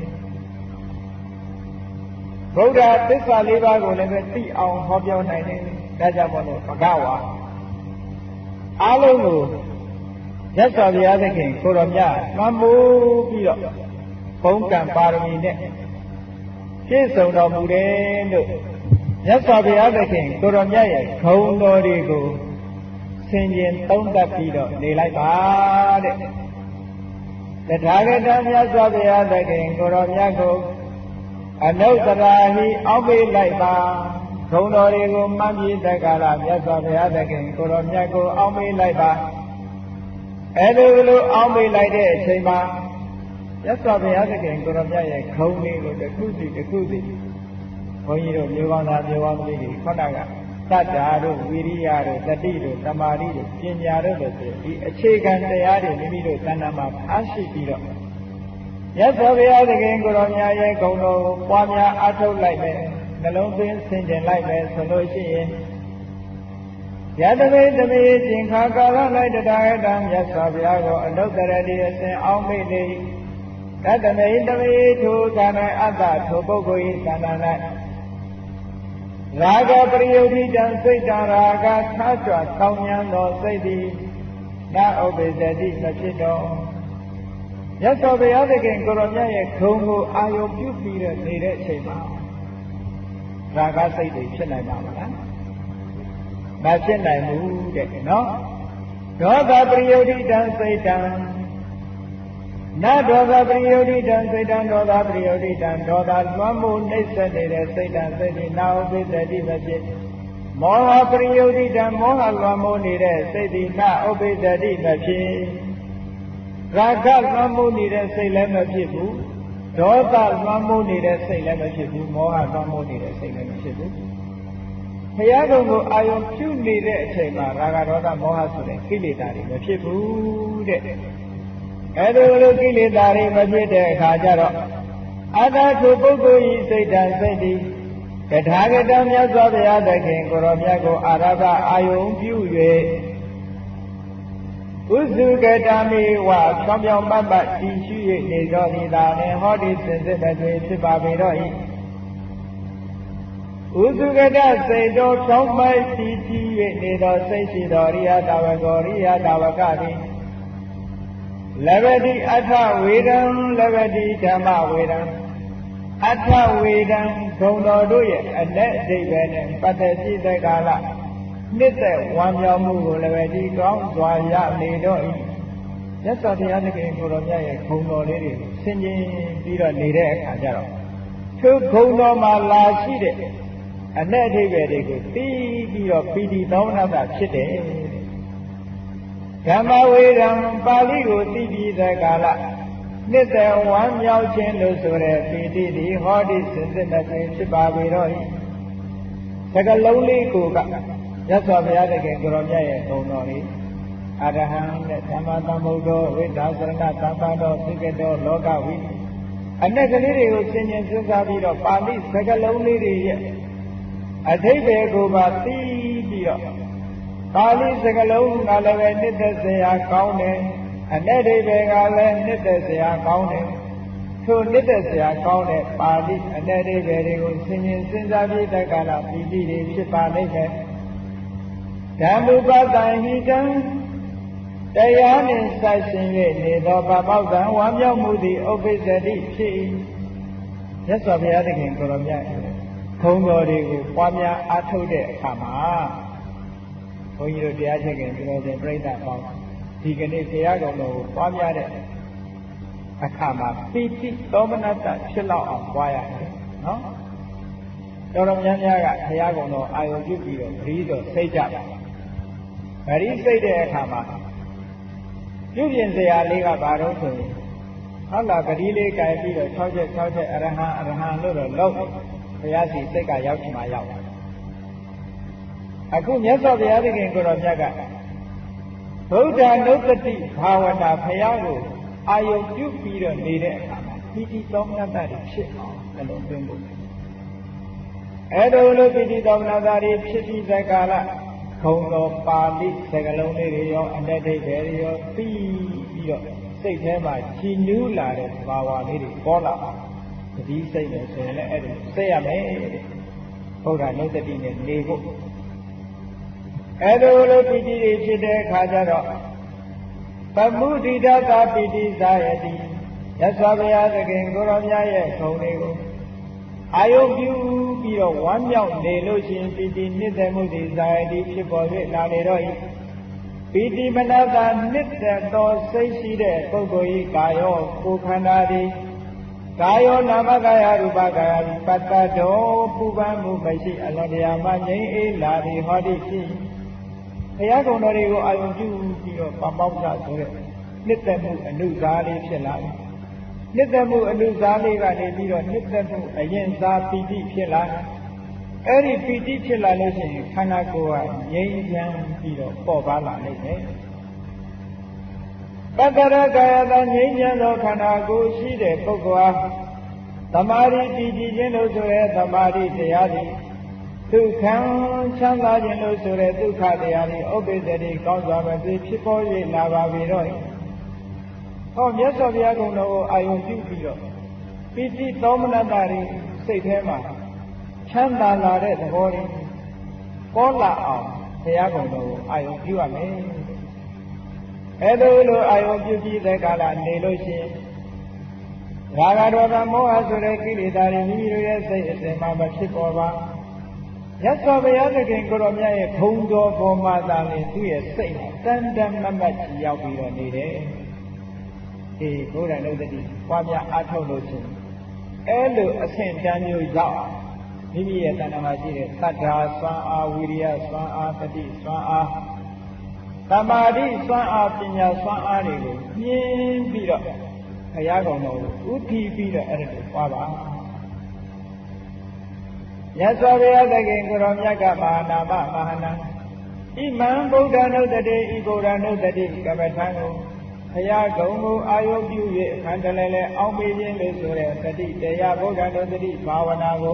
ဗုဒ္ဓသစ္စာလေးပါးကိုလည်းပဲသိအောင်ဟောပြောနိုင်တယ်ဒါကြောင့်မို့လို့ဘဂဝါအလုံးကိုမြတ်စွာဘုရားသခင်ကိုတော်မြတ်လွှမ်းမိုးပြီးတော့ဘုံကံပါရမီနဲ့ပြည့်စုံတော်မူတယ်လို့မြတ်စွာဘုရားသခင်ကိုတော်မြတ်ရဲ့ဂုဏ်တော်တွေကိုဆင်ခြင်သုံးသပ်ပြီးတော့နေလိုက်ပါတဲ့တထာဂတမြတ်စွာဘုရားသခင်ကိုတော်မြတ်ကိုအနုတ္တရာဟိအောက်ပေးလိုက်ပါဂုဏ်တော်တွေကိုမှန်ပြီးတက္ကရာမြတ်စွာဘုရားသခင်ကိုတော်မြတ်ကိုအောက်ပေးလိုက်ပါအဲ့လိုအောက်ပေးလိုက်တဲ့အချိန်မှာမြတ်စွာဘုရားသခင်ကိုတော်မြတ်ရဲ့ဂုဏ်တွေကိုတစ်ခုစီတစ်ခုစီဘုန်းကြီးတို့မျိုးကောင်းသားမျိုးကောင်းသမီးတွေခေါင်းကသတ္တာတို့ဝိရိယတို့တတိတို့သမာဓိတို့ပညာတို့လို့ဆိုဒီအခြေခံတရားတွေမိမိတို့သဏ္ဍာန်မှာအားရှိပြီးတော့မြတ်စွာဘုရားသခင်ကိုတော်မြတ်ရဲ့ဂုဏ်တော်ကိုပွားများအားထုတ်လိုက်မယ်နှလုံးသွင်းဆင်ခြင်လိုက်မယ်ဆိုလို့ရှိရင်ယတမေတမေသင်္ခါကာလ၌တထာဂတမြတ်စွာဘုရားကိုအနုတ္တရတိအစဉ်အောင်မိလေတတမေတမေထိုသာ၌အတ္တထိုပုဂ္ဂိုလ်၏သဏ္ဍာန်၌ရာဂပရိယုဒ္ဓိတံစိတ်တံရာဂထားကြွတောင်းဉဏ်သောစိတ်သည်နာဥပ္ပဇ္ဇတိမဖြစ်တော့မြတ်စွာဘုရားသခင်ကိုတော်မြတ်ရဲ့ဂုဏ်ကိုအာယုပြုပြီးတော့နေတဲ့အချိန်မှာရာဂစိတ်တွေဖြစ်နိုင်ပါမလားမဖြစ်နိုင်ဘူးတဲ့နော်ဒေါသပရိယုဒ္ဓိတံစိတ်တံနဒေါသပရိယုဒ္ဓိတံစိတ်တံဒေါသပရိယုဒ္ဓိတံဒေါသလွှမ်းမိုးနှိမ့်ဆက်နေတဲ့စိတ်တံစိတ်ဒီနာဥပ္ပဇ္ဇတိမဖြစ်မောဟပရိယုဒ္ဓိတံမောဟလွှမ်းမိုးနေတဲ့စိတ်ဒီနာဥပ္ပဇ္ဇတိမဖြစ်ရာဂလွှမ်းမိုးနေတဲ့စိတ်လည်းမဖြစ်ဘူးဒေါသလွှမ်းမိုးနေတဲ့စိတ်လည်းမဖြစ်ဘူးမောဟလွှမ်းမိုးနေတဲ့စိတ်လည်းမဖြစ်ဘူးဘုရားကုံကိုအာယုံပြုနေတဲ့အချိန်မှာရာဂဒေါသမောဟဆိုတဲ့ကိလေသာတွေမဖြစ်ဘူးတဲ့အဲ့ဒီလိုကိလေသာတွေမဖြစ်တဲ့အခါကျတော့အတ္တသူပုဂ္ဂိုလ်ဤစိတ်ဓာတ်စိတ်ဒီတထာဂတမြတ်စွာဘုရားသခင်ကိုရောမြတ်ကိုအာရဘအာယုံပြု၍ဥစုကတမိဝဖြောင်းဖြောင်းပတ်ပတ်တည်ရှိ၍နေသောသည်သာနှင့်ဟောဒီစင်စစ်တဲ့ဖြစ်ပါပေတော့၏ဥစုကတစိတ်တော်ဖြောင်းပိုက်တည်ရှိ၍နေသောစိတ်ရှိတော်ရိယတာဝကောရိယတာဝကသည်လဗ္ဗတိအထဝေဒံလဗ္ဗတိဓမ္မဝေဒံအထဝေဒံဂုဏ်တော်တို့ရဲ့အလက်အဓိပ္ပာယ်နဲ့ပတ္တရှိတဲ့ကာလနှစ်သက်ဝမ်းမြောက်မှုကိုလဗ္ဗတိကောင်းစွာရနေတော့၏မြတ်စွာဘုရားသခင်ကိုတော်မြတ်ရဲ့ဂုဏ်တော်လေးတွေဆင်ခြင်ပြီးတော့နေတဲ့အခါကျတော့သူဂုဏ်တော်မှာလာရှိတဲ့အလက်အဓိပ္ပာယ်တွေကိုသိပြီးတော့ပီတိသောမနတာဖြစ်တယ်ဓမ္မဝေဒံပါဠိကိုသိပြီးတဲ့ကာလနှစ်သက်ဝမ်းမြောက်ခြင်းလို့ဆိုတဲ့ပီတိဒီဟောဒီစင်စစ်တဲ့ဖြစ်ပါပေတော့၏စကလုံးလေးကိုကမြတ်စွာဘုရားသခင်ကိုရောမြတ်ရဲ့ဂုဏ်တော်လေးအရဟံနဲ့သမ္မာသမ္ဗုဒ္ဓောဝိသသရဏသမ္ပါတော်သိကတော်လောကဝိအ내ကလေးတွေကိုဆင်ခြင်စဉ်းစားပြီးတော့ပါဠိစကလုံးလေးတွေရဲ့အဓိပ္ပာယ်ကိုပါသိပြီးတော့ပါဠိစကားလုံးကလည်းပဲနှစ်သက်စရာကောင်းတယ်အ내ဒိဗေကလည်းနှစ်သက်စရာကောင်းတယ်ထိုနှစ်သက်စရာကောင်းတဲ့ပါဠိအ내ဒိဗေတွေကိုဆင်ခြင်စဉ်းစားပြီးတဲ့ကာလပီတိတွေဖြစ်ပါလိမ့်မယ်ဓမ္မုပတံဟိတံတရားနှင့်ဆက်ရှင်၍နေသောဗမောက္ခံဝမ်းမြောက်မှုသည်ဥပ္ပဇ္ဇတိဖြစ်၏မြတ်စွာဘုရားသခင်ကိုရောမြတ်ဂုဏ်တော်တွေကိုပွားများအားထုတ်တဲ့အခါမှာဘုန်းကြီးတို့တရားချက်ခင်ကျွန်တော်တို့ပြိဿပေါင်းဒီကနေ့ဘုရားကုံတော်ကိုပွားများတဲ့အခါမှာပိဋိသောမနတဖြစ်လောက်အောင်ပွားရတယ်နော်တော်တော်များများကဘုရားကုံတော်အာယုပြုပြီးတော့ဂရီးတော်စိတ်ကြပါဂရီးစိတ်တဲ့အခါမှာပြုပြင်စရာလေးကဘာလို့ဆိုရင်ဟုတ်လားဂရီးလေးကြိုင်ပြီးတော့6ချက်6ချက်အရဟံလို့တော့လောက်ဘုရားစီစိတ်ကရောက်ချင်မှရောက်အခုမြတ်စွာဘုရားသခင်ကိုတော်မြတ်ကဗုဒ္ဓနုတ္တိဘာဝနာဘုရားကိုအာယုပြုပြီးတော့နေတဲ့အခါမှာပီတိသောမနတတွေဖြစ်အောင်နှလုံးသွင်းဖို့အဲ့လိုလိုပီတိသောမနတတွေဖြစ်ပြီးတဲ့ကာလခုံတော်ပါဠိစကားလုံးလေးတွေရောအတ္တဒိဋ္ဌိတွေရောပြီးတော့စိတ်ထဲမှာကြည်နူးလာတဲ့ဘာဝလေးတွေပေါ်လာသတိစိတ်နဲ့ဆိုရင်လည်းအဲ့ဒါစိတ်ရမယ်ဘုရားနုတ္တိနဲ့နေဖို့အဲ့လိုလိုပီတိတွေဖြစ်တဲ့အခါကျတော့ပမုဒိဒတာပီတိသာယတိရသော်ဘုရားသခင်ကိုရောမြတ်ရဲ့ခုံတွေကိုအာယုပြုပြီးတော့ဝမ်းမြောက်နေလို့ရှိရင်ပီတိနှစ်သက်မှုဒီသာယတိဖြစ်ပေါ်၍လာလေတော့ဤပီတိမနတာနှစ်သက်သောစိတ်ရှိတဲ့ပုဂ္ဂိုလ်ဤကာယောကိုယ်ခန္ဓာသည်ကာယောနာမကာယရူပကာယသည်ပတ္တတော်ပူပန်မှုမရှိအလွန်တရာမှငြိမ်းအေးလာသည်ဟောသည်ဖြစ်ဘုရားကုံတော်တွေကိုအာယုပြုပြီးတော့ပမောက္ခဆိုတဲ့နှစ်သက်မှုအနုစားလေးဖြစ်လာတယ်နှစ်သက်မှုအနုစားလေးကနေပြီးတော့နှစ်သက်မှုအရင်စားပီတိဖြစ်လာအဲ့ဒီပီတိဖြစ်လာလို့ရှိရင်ခန္ဓာကိုယ်ကငြိမ်းချမ်းပြီးတော့ပေါ်ပါလာနိုင်တယ်ပတ္တရကာယသာငြိမ်းချမ်းသောခန္ဓာကိုယ်ရှိတဲ့ပုဂ္ဂိုလ်ဟာသမာဓိတည်ကြည်ခြင်းလို့ဆိုရဲသမာဓိတရားသည်ဒုက္ခံချမ်းသာခြင်းလို့ဆိုရဲဒုက္ခတရားသည်ဥပ္ပစ္စတိကောင်းစွာမသိဖြစ်ပေါ်၍လာပါပြီတော့ဟောမြတ်စွာဘုရားကုံတော်ကိုအာယုပြုပြီးတော့ပီတိသောမနတာတွေစိတ်ထဲမှာချမ်းသာလာတဲ့သဘောလေးပေါ်လာအောင်ဘုရားကုံတော်ကိုအာယုပြုရမယ်အဲ့လိုအာယုပြုပြီးတဲ့ကာလနေလို့ရှိရင်ရာဂဒေါသမောဟဆိုတဲ့ကိလေသာတွေမိမိတို့ရဲ့စိတ်အစဉ်မှာမဖြစ်ပေါ်ပါရသော်ဘုရားသခင်ကိုရောမြတ်ရဲ့ဘုံတော်ပေါ်မှာသာလေသူ့ရဲ့စိတ်တန်တန်မတ်မတ်ကြီးရောက်ပြီးတော့နေတယ်အေးဘုရားနုတ္တိပွားများအားထုတ်လို့ရှိရင်အဲ့လိုအဆင့်တန်းမျိုးရောက်မိမိရဲ့တဏ္ဍာမှာရှိတဲ့သတ္တာစွမ်းအားဝိရိယစွမ်းအားတတိစွမ်းအားသမာဓိစွမ်းအားပညာစွမ်းအားတွေကိုမြင်ပြီးတော့ဘုရားကုံတော်ကိုဥတည်ပြီးတော့အဲ့ဒါကိုပွားပါမြတ်စွာဘုရားသခင်ကိုရောမြတ်ကမဟာနာမမဟာနာဣမံဗုဒ္ဓနုတ္တိဤဗုဒ္ဓနုတ္တိကမ္မထံကိုဘုရားကုံကိုအာယုပြု၍အခန္ဓာလဲအောင်းပေးခြင်းလို့ဆိုတဲ့တတိတရားဗုဒ္ဓနုတ္တိဘာဝနာကို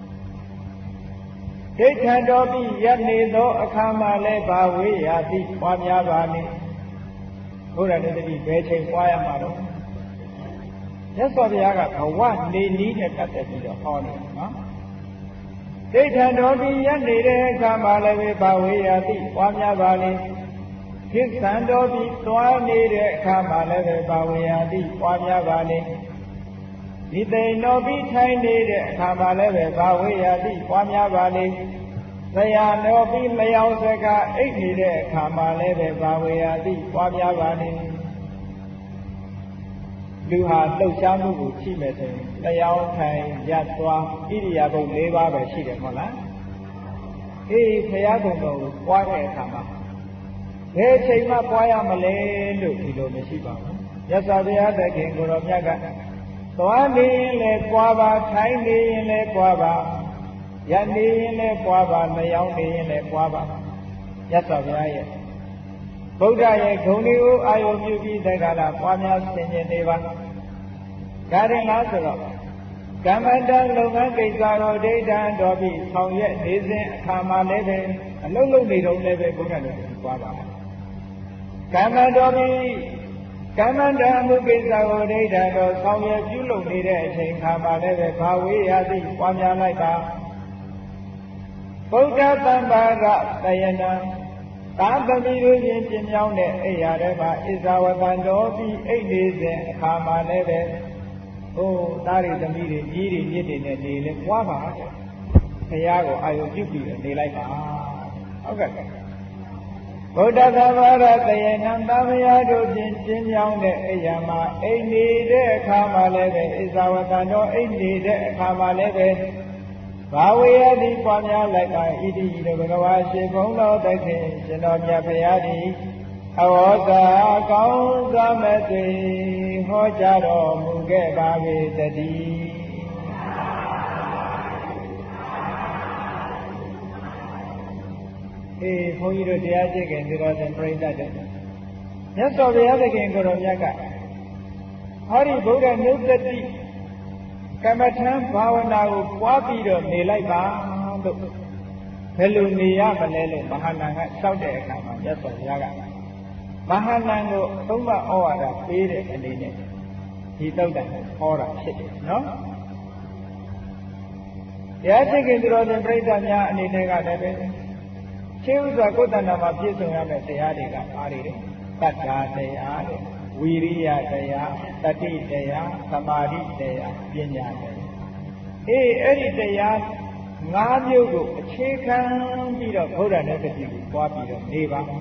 ဒိဋ္ဌံတော်ပြီးရနေသောအခါမှလည်းဘာဝေးရာသိပွားများပါနေဘုရားနုတ္တိဘယ်ချိန်ပွားရမှာတော့မြတ်စွာဘုရားကဘဝနေနည်းနဲ့ပတ်သက်ပြီးတော့ဟောနေတယ်နော်ဒိဋ္ဌံတော်ပြီးရနေတဲ့အခါမှလည်းဘာဝေးရာသိပွားများပါလေကိစ္စံတော်ပြီးသွားနေတဲ့အခါမှလည်းဘာဝေယတိပွားများပါလေဒီသိန်တော်ပြီးထိုင်နေတဲ့အခါမှလည်းဘာဝေယတိပွားများပါလေဆရာတော်ပြီးလျောင်းစကားအိတ်နေတဲ့အခါမှလည်းဘာဝေယတိပွားများပါလေလူဟာလှုပ်ရှားမှုကိုရှိမယ်ဆိုရင်လျောင်းထိုင်ရပ်သွားဣရိယာပုတ်၄ပါးပဲရှိတယ်မဟုတ်လားအေးဘုရားကုံတော်ကိုပွားတဲ့အခါမှာဘယ်ချိန်မှပွားရမလဲလို့ဒီလိုမရှိပါဘူးမြတ်စွာဘုရားသခင်ကိုရောမြတ်ကသွားနေရင်လည်းပွားပါထိုင်နေရင်လည်းပွားပါရနေရင်လည်းပွားပါမယောင်းနေရင်လည်းပွားပါမြတ်စွာဘုရားရဲ့ဗုဒ္ဓရဲ့ဂုဏ်တွေကိုအာယုပြုပြီးတဲ့ကာလပွားများဆင်ခြင်နေပါဒါရင်လားဆိုတော့ကမ္မတလုပ်ငန်းကိစ္စတော်ဒိဋ္ဌံတော်ပြီးဆောင်ရွက်နေစဉ်အခါမှလည်းပဲအလုံးလုံးနေတော့လည်းပဲဘုရားလည်းပွားပါကမ္မတော်ပြီးကမ္မတအမှုကိစ္စကိုဒိဋ္ဌံတော်ဆောင်ရွက်ပြုလုပ်နေတဲ့အချိန်ခါမှလည်းပဲဘာဝေးရသိပွားများလိုက်ပါဗုဒ္ဓသံဃာရတယနာသာသမီတို့ချင်းပြင်းမြောင်းတဲ့အိယာတွေမှာဣဇဝတံတော်ပြီးအိတ်နေစဉ်အခါမှလည်းပဲဟိုသားရီသမီးတွေကြီးတွေမြစ်တွေနဲ့နေလဲပွားပါဘုရားကိုအာယုပြုပြီးနေလိုက်ပါဟုတ်ကဲ့ဗုဒ္ဓသာဝရတယေနံသာမယာတို့ဖြင့်ကျင်းမြောင်းတဲ့အိယာမှာအိမ်နေတဲ့အခါမှာလည်းပဲဣဇဝတံတော်အိမ်နေတဲ့အခါမှာလည်းပဲဘာဝေယတိပွားများလိုက်ပါဣတိဤဘဂဝါရှင်ဘုံတော်သခင်ရှင်တော်မြတ်ဖရာသည်အဝေါစာကောင်းစွာမဲ့သွေဟောကြားတော်မူခဲ့ပါ၏တည်းဘုန်းကြီးတို့တရားကျင့်ခင်ဒီတော်သင်ပြိဿတဲ့မြတ်စွာဘုရားသခင်ကိုယ်တော်မြတ်ကဟောဒီဗုဒ္ဓနုတ္တိကမ္မထံဘာဝနာကိုပွားပြီးတော့နေလိုက်ပါလို့ဘယ်လိုနေရမလဲလို့မဟာနန္ဒကလျှောက်တဲ့အခါမှာမြတ်စွာဘုရားကမဟာနန္ဒကိုသုံးပါဩဝါဒပေးတဲ့အနေနဲ့ဒီသုတ်တံဟောတာဖြစ်တယ်နော်တရားသိခင်သူတော်ရှင်ပြိဿများအနေနဲ့ကလည်းပဲရှင်းဥစွာကိုယ်တဏ္ဍာမှာပြည့်စုံရမယ့်တရားတွေကအားတွေတတ္တာတရားတဲ့ဝီရိယတရားတတိတရားသမာဓိတရားပညာတရားအဲ့ဒီတရား၅မျိုးကိုအခြေခံပြီးတော့ဘုရားနဲ့တတိကိုပွားပြီးတော့နေပါဒါ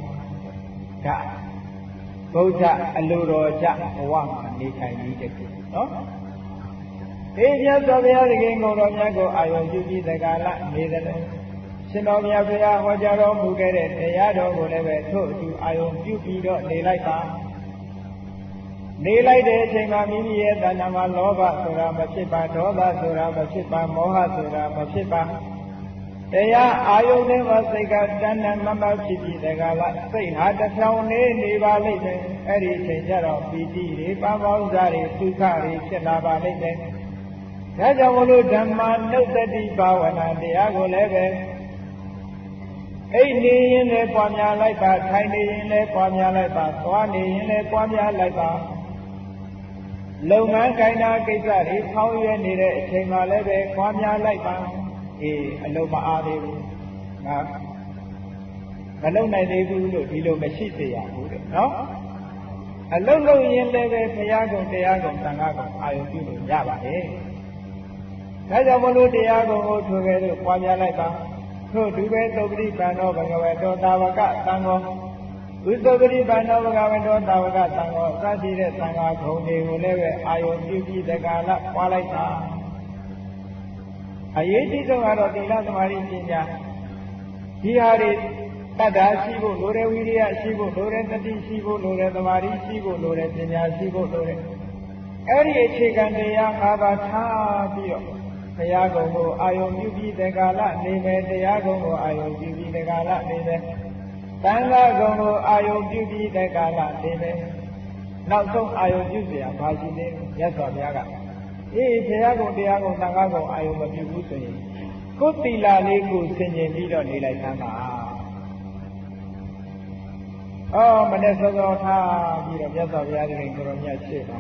ဗုဒ္ဓအလိုတော်ကြဘဝမှာနေထိုင်ပြီးတဲ့နော်ဒီမြတ်စွာဘုရားသခင်ကိုယ်တော်မြတ်ကိုအာရုံပြုပြီးတက္ကလနေတယ်ရှင်တော်မြတ်ဘုရားဟောကြားတော်မူခဲ့တဲ့တရားတော်ကိုလည်းပဲထို့အတူအာရုံပြုပြီးတော့နေလိုက်ပါနေလိုက်တဲ့အချိန်မှာမိမိရဲ့တဏ္ဍာမှာလောဘဆိုတာမဖြစ်ပါဒေါသဆိုတာမဖြစ်ပါမောဟဆိုတာမဖြစ်ပါတရားအာယုန်နဲ့မှစိတ်ကတဏ္ဍမမဖြစ်ပြီးတကလားစိတ်ဟာတစ်ဖြောင်းနေပါလိမ့်မယ်အဲ့ဒီအချိန်ကျတော့ပီတိတွေပန်းပေါင်းစားတွေဒုက္ခတွေဖြစ်လာပါလိမ့်မယ်ဒါကြောင့်မလို့ဓမ္မနုတ္တိဘာဝနာတရားကိုလည်းပဲအိတ်နေရင်လည်းပွားများလိုက်ပါထိုင်နေရင်လည်းပွားများလိုက်ပါသွားနေရင်လည်းပွားများလိုက်ပါလုပ်ငန်းကိုင်နာကိစ္စတွေဖောင်းရွယ်နေတဲ့အချိန်မှာလည်းပဲပွားများလိုက်ပါအလုံးမအားသေးဘူးငါမလုံနိုင်သေးဘူးလို့ဒီလိုမရှိစေရဘူးတဲ့နော်အလုံးလုံးရင်လည်းပဲဘုရားကုံတရားကုံသံဃာကုံအာရုံပြုလို့ရပါတယ်ဒါကြောင့်မလို့တရားကုံကိုထွေခဲ့လို့ပွားများလိုက်ပါထို့သူပဲသုပ္ပတိပန္နောဘဂဝတောတာဝကသံဃောဝိသုပ္ပတိပန္နောဘဂဝတောတာဝကသံဃောစသည်တဲ့သံဃာခုံတွေကိုလည်းပဲအာယုံပြုပြီးတက္ကလပွားလိုက်တာအရေးကြီးဆုံးကတော့သီလသမာဓိပညာဒီဟာတွေတတ္တာရှိဖို့လိုတယ်ဝိရိယရှိဖို့လိုတယ်တတိရှိဖို့လိုတယ်သမာဓိရှိဖို့လိုတယ်ပညာရှိဖို့လိုတယ်အဲ့ဒီအခြေခံတရား၅ပါးထားပြီးတော့ဘုရားကုံကိုအာယုံပြုပြီးတက္ကလနေမယ်တရားကုံကိုအာယုံပြုပြီးတက္ကလနေမယ်သံဃာကုံကိုအာယုံပြုပြီးတက္ကလနေမယ်နောက်ဆုံးအာယုံပြုเสียဘာရှိလဲမြတ်စွာဘုရားကဘုရားကုံတရားကုံသံဃာကုံအာယုံမပြုဘူးဆိုရင်ကိုယ်သီလလေးကိုဆင်ခြင်ပြီးတော့နေလိုက်သမ်းပါမနေ့စောစောထားပြီးတော့မြတ်စွာဘုရားရှင်ကိုယ်တော်မြတ်ရှေ့ပါ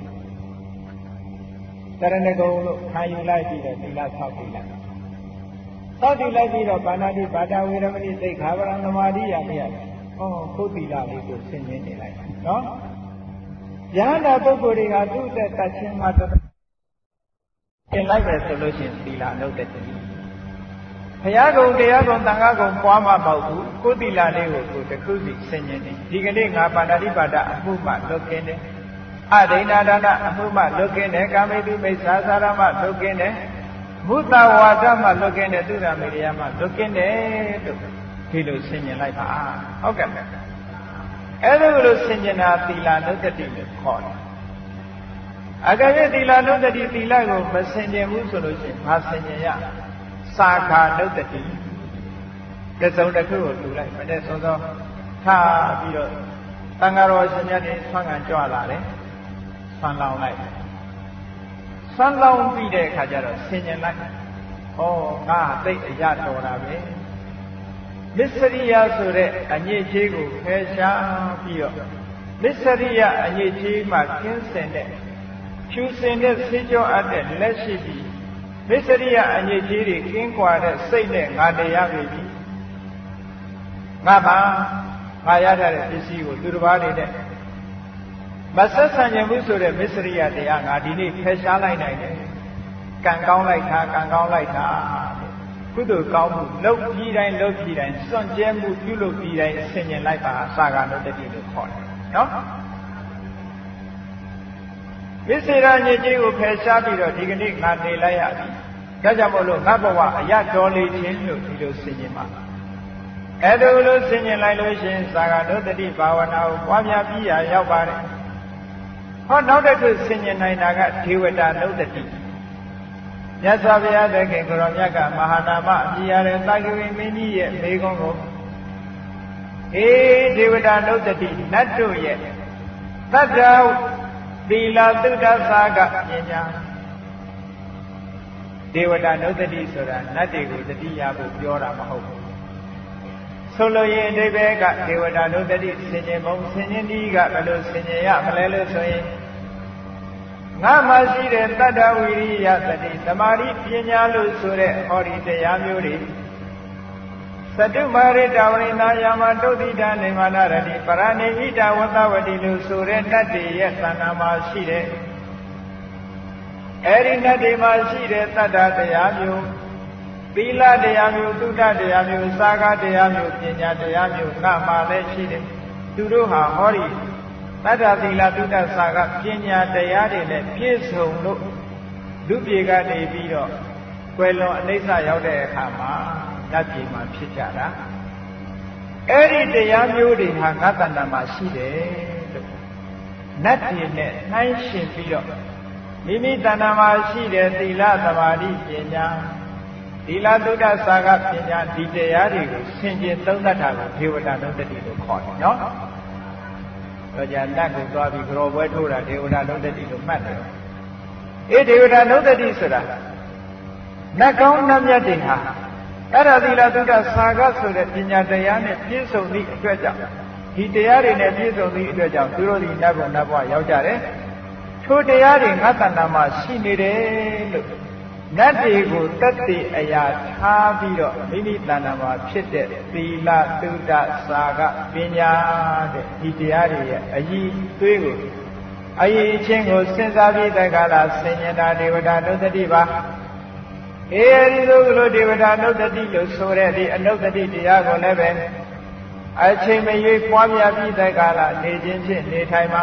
တရဏဂုံလို့ခံယူလိုက်ပြီးတော့သီလဆောက်တည်လိုက်ဆောက်တည်လိုက်ပြီးတော့ပါဏာတိပါဒဝေရမဏိသိက္ခာပရံသမာဓိရမရကိုယ်သီလလေးကိုဆင်ခြင်နေလိုက်နော်ဉာဏ်တော်ပုဂ္ဂိုလ်တွေကသူ့အသက်တတ်ခြင်းမှာတော့သင်လိုက်ပဲဆိုလို့ရှိရင်သီလနှုတ်တဲ့ဘုရားကုံတရားကုံသံဃာကုံပွားမှာပေါ့ဘူးကိုယ်သီလလေးကိုကိုယ်တစ်ခုစီဆင်ခြင်နေဒီကနေ့ငါပါဏာတိပါဒအမှုမှလွတ်ကင်းတယ်အဒိဏဒါနအမှုမှလွတ်ကင်းတယ်ကာမေတုမိစ္ဆာစာရမှလွတ်ကင်းတယ်မုသဝါဒမှလွတ်ကင်းတယ်သုရမေရိယမှလွတ်ကင်းတယ်လို့ဒီလိုဆင်ခြင်လိုက်ပါဟုတ်ကဲ့အဲ့ဒါလိုဆင်ခြင်တာသီလနှုတ်တိလို့ခေါ်တယ်အကယ်၍သီလနှုတ်တိသီလကိုမဆင်ခြင်ဘူးဆိုလို့ရှိရင်မဆင်ခြင်ရစာခာနှုတ်တိတစုံတစ်ခုကိုလူလိုက်မနဲ့စောစောထားပြီးတော့သံဃာတော်ရှင်မြတ်တွေဆွမ်းခံကြွလာတယ်ဆွမ်းလောင်းလိုက်ဆွမ်းလောင်းပြီးတဲ့အခါကျတော့ဆင်ခြင်လိုက်ငါသိအရတော်တာပဲမစ္စရိယဆိုတဲ့အညစ်အကြေးကိုဖယ်ရှားပြီးတော့မစ္စရိယအညစ်အကြေးမှကင်းစင်တဲ့ဖြူစင်တဲ့ဆေးကြောအပ်တဲ့လက်ရှိပြီးမစ္စရိယအညစ်အကြေးတွေကင်းကွာတဲ့စိတ်နဲ့ငါတရားပြီငါပါငါရထားတဲ့ပစ္စည်းကိုသူတစ်ပါးတွေနဲ့မဆက်ဆံခြင်းဘူးဆိုတဲ့မစ္စရိယတရားငါဒီနေ့ဖယ်ရှားလိုက်နိုင်တယ်ကံကောင်းလိုက်တာကံကောင်းလိုက်တာကုသိုလ်ကောင်းမှုလုပ်ပြီးတိုင်းလုပ်ပြီးတိုင်းစွန့်ကြဲမှုပြုလုပ်ပြီးတိုင်းဆင်ញင်လိုက်ပါစာကနုတ္တိလို့ခေါ်တယ်နော်မစ္စရိယညစ်ကြေးကိုဖယ်ရှားပြီးတော့ဒီကနေ့ငါနေလိုက်ရပြီဒါကြောင့်မို့လို့ငါဘဝအရတော်လေးခြင်းလို့ဒီလိုဆင်ញင်ပါအဲ့ဒါလို့ဆင်ញင်လိုက်လို့ရှင်သာဂနုတ္တိဘာဝနာကိုပွားများပြီးရရောက်ပါတယ်နောက်တစ်ခုဆင်ញင်နိုင်တာကဒေဝတာနုတ္တိမြတ်စွာဘုရားသခင်ကိုရောမြတ်ကမဟာနာမအပြရတဲ့သာဂဝေမင်းကြီးရဲ့မိဂုံးကိုဒေဝတာနုတ္တိနတ်တို့ရဲ့တတ္တသီလသုဒ္ဓသာကပညာဒေဝတာနုတ္တိဆိုတာနတ်တွေကိုတတိယဖို့ပြောတာမဟုတ်ဘူးဆိုလိုရင်အဓိပ္ပာယ်ကဒေဝတာနုတ္တိဆင်ញင်ပုံဆင်ញင်ဒီကဘယ်လိုဆင်ញင်ရမလဲလို့ဆိုရင်ငါမှရှိတဲ့တတ္တဝိရိယသတိသမာဓိပညာလို့ဆိုတဲ့ဟောဒီတရားမျိုးတွေသတုမာရိတဝရိနာယာမတုတ်တိတနေမနာရတိပရဏိဣတဝတ္တဝတိလို့ဆိုတဲ့တတ္တိရဲ့သဏ္ဍာန်မှာရှိတဲ့အဲဒီတတ္တိမှာရှိတဲ့တတ္တတရားမျိုးသီလတရားမျိုးသုဒ္ဓတရားမျိုးစာကတရားမျိုးပညာတရားမျိုးငါမှလည်းရှိတယ်သူတို့ဟာဟောဒီတတ္တသီလသုဒ္ဓစာကပညာတရားတွေနဲ့ပြည့်စုံလို့လူပြေကနေပြီးတော့ကွယ်လွန်အနိစ္စရောက်တဲ့အခါမှာနတ်ပြည်မှာဖြစ်ကြတာအဲ့ဒီတရားမျိုးတွေဟာငါတဏ္ဍာမှာရှိတယ်လို့နတ်ပြည်နဲ့နှိုင်းယှဉ်ပြီးတော့မိမိတဏ္ဍာမှာရှိတဲ့သီလသမာဓိပညာသီလသုဒ္ဓစာကပညာဒီတရားတွေကိုဆင်ခြင်သုံးသပ်တာကိုဒေဝတာနုတ္တိလို့ခေါ်တယ်နော်တော့ကြာနတ်ကိုသွားပြီးကြောပွဲထိုးတာဒေဝတာနုတ္တိလို့မှတ်တယ်အေးဒေဝတာနုတ္တိဆိုတာနတ်ကောင်းနတ်မြတ်တွေဟာအဲ့ဒါသီလသုဒ္ဓစာကဆိုတဲ့ပညာတရားနဲ့ပြည့်စုံသည့်အတွက်ကြောင့်ဒီတရားတွေနဲ့ပြည့်စုံသည့်အတွက်ကြောင့်သူတို့ဒီနတ်ဘုံနတ်ဘဝရောက်ကြတယ်ထိုတရားတွေငါတဏ္ဍာမှာရှိနေတယ်လို့နတ်တွေကိုတတ္တိအရာထားပြီးတော့မိမိတဏ္ဍာမှာဖြစ်တဲ့သီလသုဒ္ဓစာကပညာတဲ့ဒီတရားတွေရဲ့အည်သွေးကိုအည်ချင်းကိုစဉ်းစားပြီးတက္ကလာဆင်ញတာဒေဝတာနုတ္တိပါအဲဒီလိုဒေဝတာနုတ္တိလို့ဆိုတဲ့ဒီအနုတ္တိတရားကိုလည်းပဲအချိန်မရွေးပွားများပြီးတက္ကလာနေခြင်းဖြင့်နေထိုင်မှာ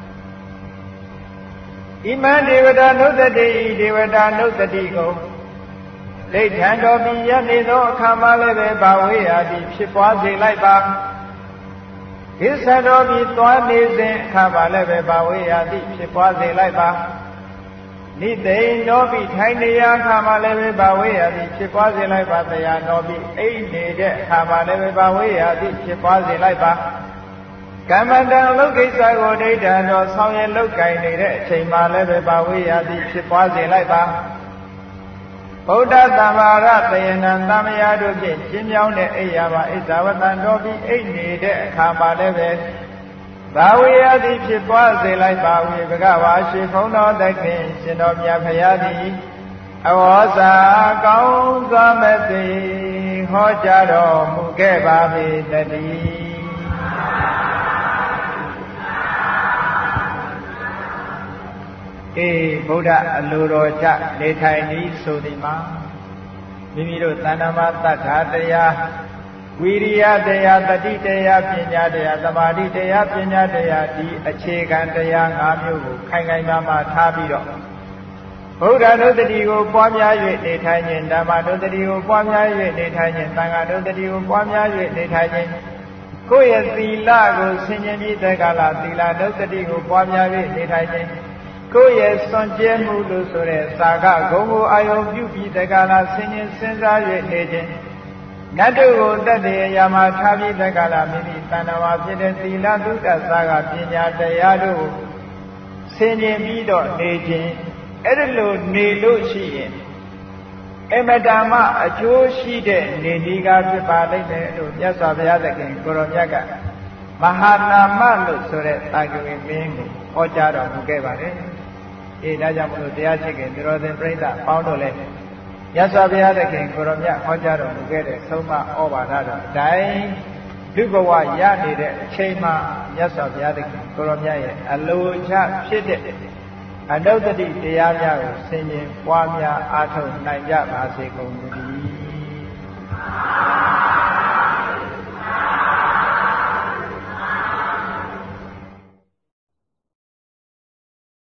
ဣမံဒေဝတာနုတ္တိဒေဝတာနုတ္တိကိုလိဋ္ဌံတော်ပြီးရနေသောအခါမှလည်းပဲဘာဝေယတိဖြစ်ပွားစေလိုက်ပါဣစ္ဆတော်ပြီးသွားနေစဉ်အခါမှလည်းပဲဘာဝေယတိဖြစ်ပွားစေလိုက်ပါနိသိဏောပြီးထိုင်နေရအခါမှလည်းပဲဘာဝေယတိဖြစ်ပွားစေလိုက်ပါတရားတော်ပြီးအိတ်နေတဲ့အခါမှလည်းပဲဘာဝေယတိဖြစ်ပွားစေလိုက်ပါကမ္မတံလုတ်ကိစ္စကိုဒိဋ္ဌံတော်ဆောင်ရလုတ်ကင်နေတဲ့အချိန်မှလည်းပဲဘာဝေယတိဖြစ်ပွားစေလိုက်ပါဗုဒ္ဓသမ္မာရတယနံသမယတို့ဖြင့်ကျင်းမြောင်းတဲ့အိယာမှာဣဇဝတံတော်ပြီးအိတ်နေတဲ့အခါမှလည်းပဲဘာဝေယတိဖြစ်ပွားစေလိုက်ပါဝေဘဂဝါရှိဖုံးတော်သခင်ရှင်တော်မြတ်ဖရာသည်အဝေါစာကောင်းစွာမဲ့သိဟောကြားတော်မူခဲ့ပါပေတည်းဗုဒ္ဓအလိုတော်ကြနေထိုင်ဤဆိုသည်မှာမိမိတို့တဏ္ဍာမတတ္ထာတရားဝိရိယတရားတတိတရားပညာတရားသမာဓိတရားပညာတရားဒီအခြေခံတရား၅မျိုးကိုခိုင်ခိုင်မာမာထားပြီးတော့ဗုဒ္ဓနုတ္တိကိုပွားများ၍နေထိုင်ခြင်းဓမ္မနုတ္တိကိုပွားများ၍နေထိုင်ခြင်းသံဃာနုတ္တိကိုပွားများ၍နေထိုင်ခြင်းကိုယ့်ရဲ့သီလကိုဆင်ခြင်ပြီးတက္ကလာသီလနုတ္တိကိုပွားများ၍နေထိုင်ခြင်းကိုယ့်ရဲ့စွန့်ကြဲမှုလို့ဆိုတဲ့သာကဂုံကိုအာယုံပြုပြီးတက္ကလာဆင်ခြင်စဉ်းစား၍နေခြင်းနတ်တို့ကိုတတ္တရာမှာထားပြီးတက္ကလာမိမိတဏ္ဍာမှာဖြစ်တဲ့သီလသုဒ္ဓသာကပညာတရားတို့ဆင်ခြင်ပြီးတော့နေခြင်းအဲ့ဒါလိုနေလို့ရှိရင်အမတမအကျိုးရှိတဲ့နေဒီကဖြစ်ပါလိမ့်မယ်လို့မြတ်စွာဘုရားသခင်ကိုရောမြတ်ကမဟာနာမလို့ဆိုတဲ့တာဂဝေမင်းကိုဟောကြားတော်မူခဲ့ပါတယ်ဒါကြောင့်မလို့တရားရှိခင်သူတော်စင်ပြိဿပေါင်းတို့လည်းမြတ်စွာဘုရားသခင်ကိုရောမြတ်ဟောကြားတော်မူခဲ့တဲ့သုံးမဩဘာဒတော်အတိုင်းလူဘဝရနေတဲ့အချိန်မှာမြတ်စွာဘုရားသခင်ကိုရောမြတ်ရဲ့အလိုချဖြစ်တဲ့အနုတ္တိတရားများကိုဆင်ခြင်ပွားများအားထုတ်နိုင်ကြပါစေကုန်သတည်း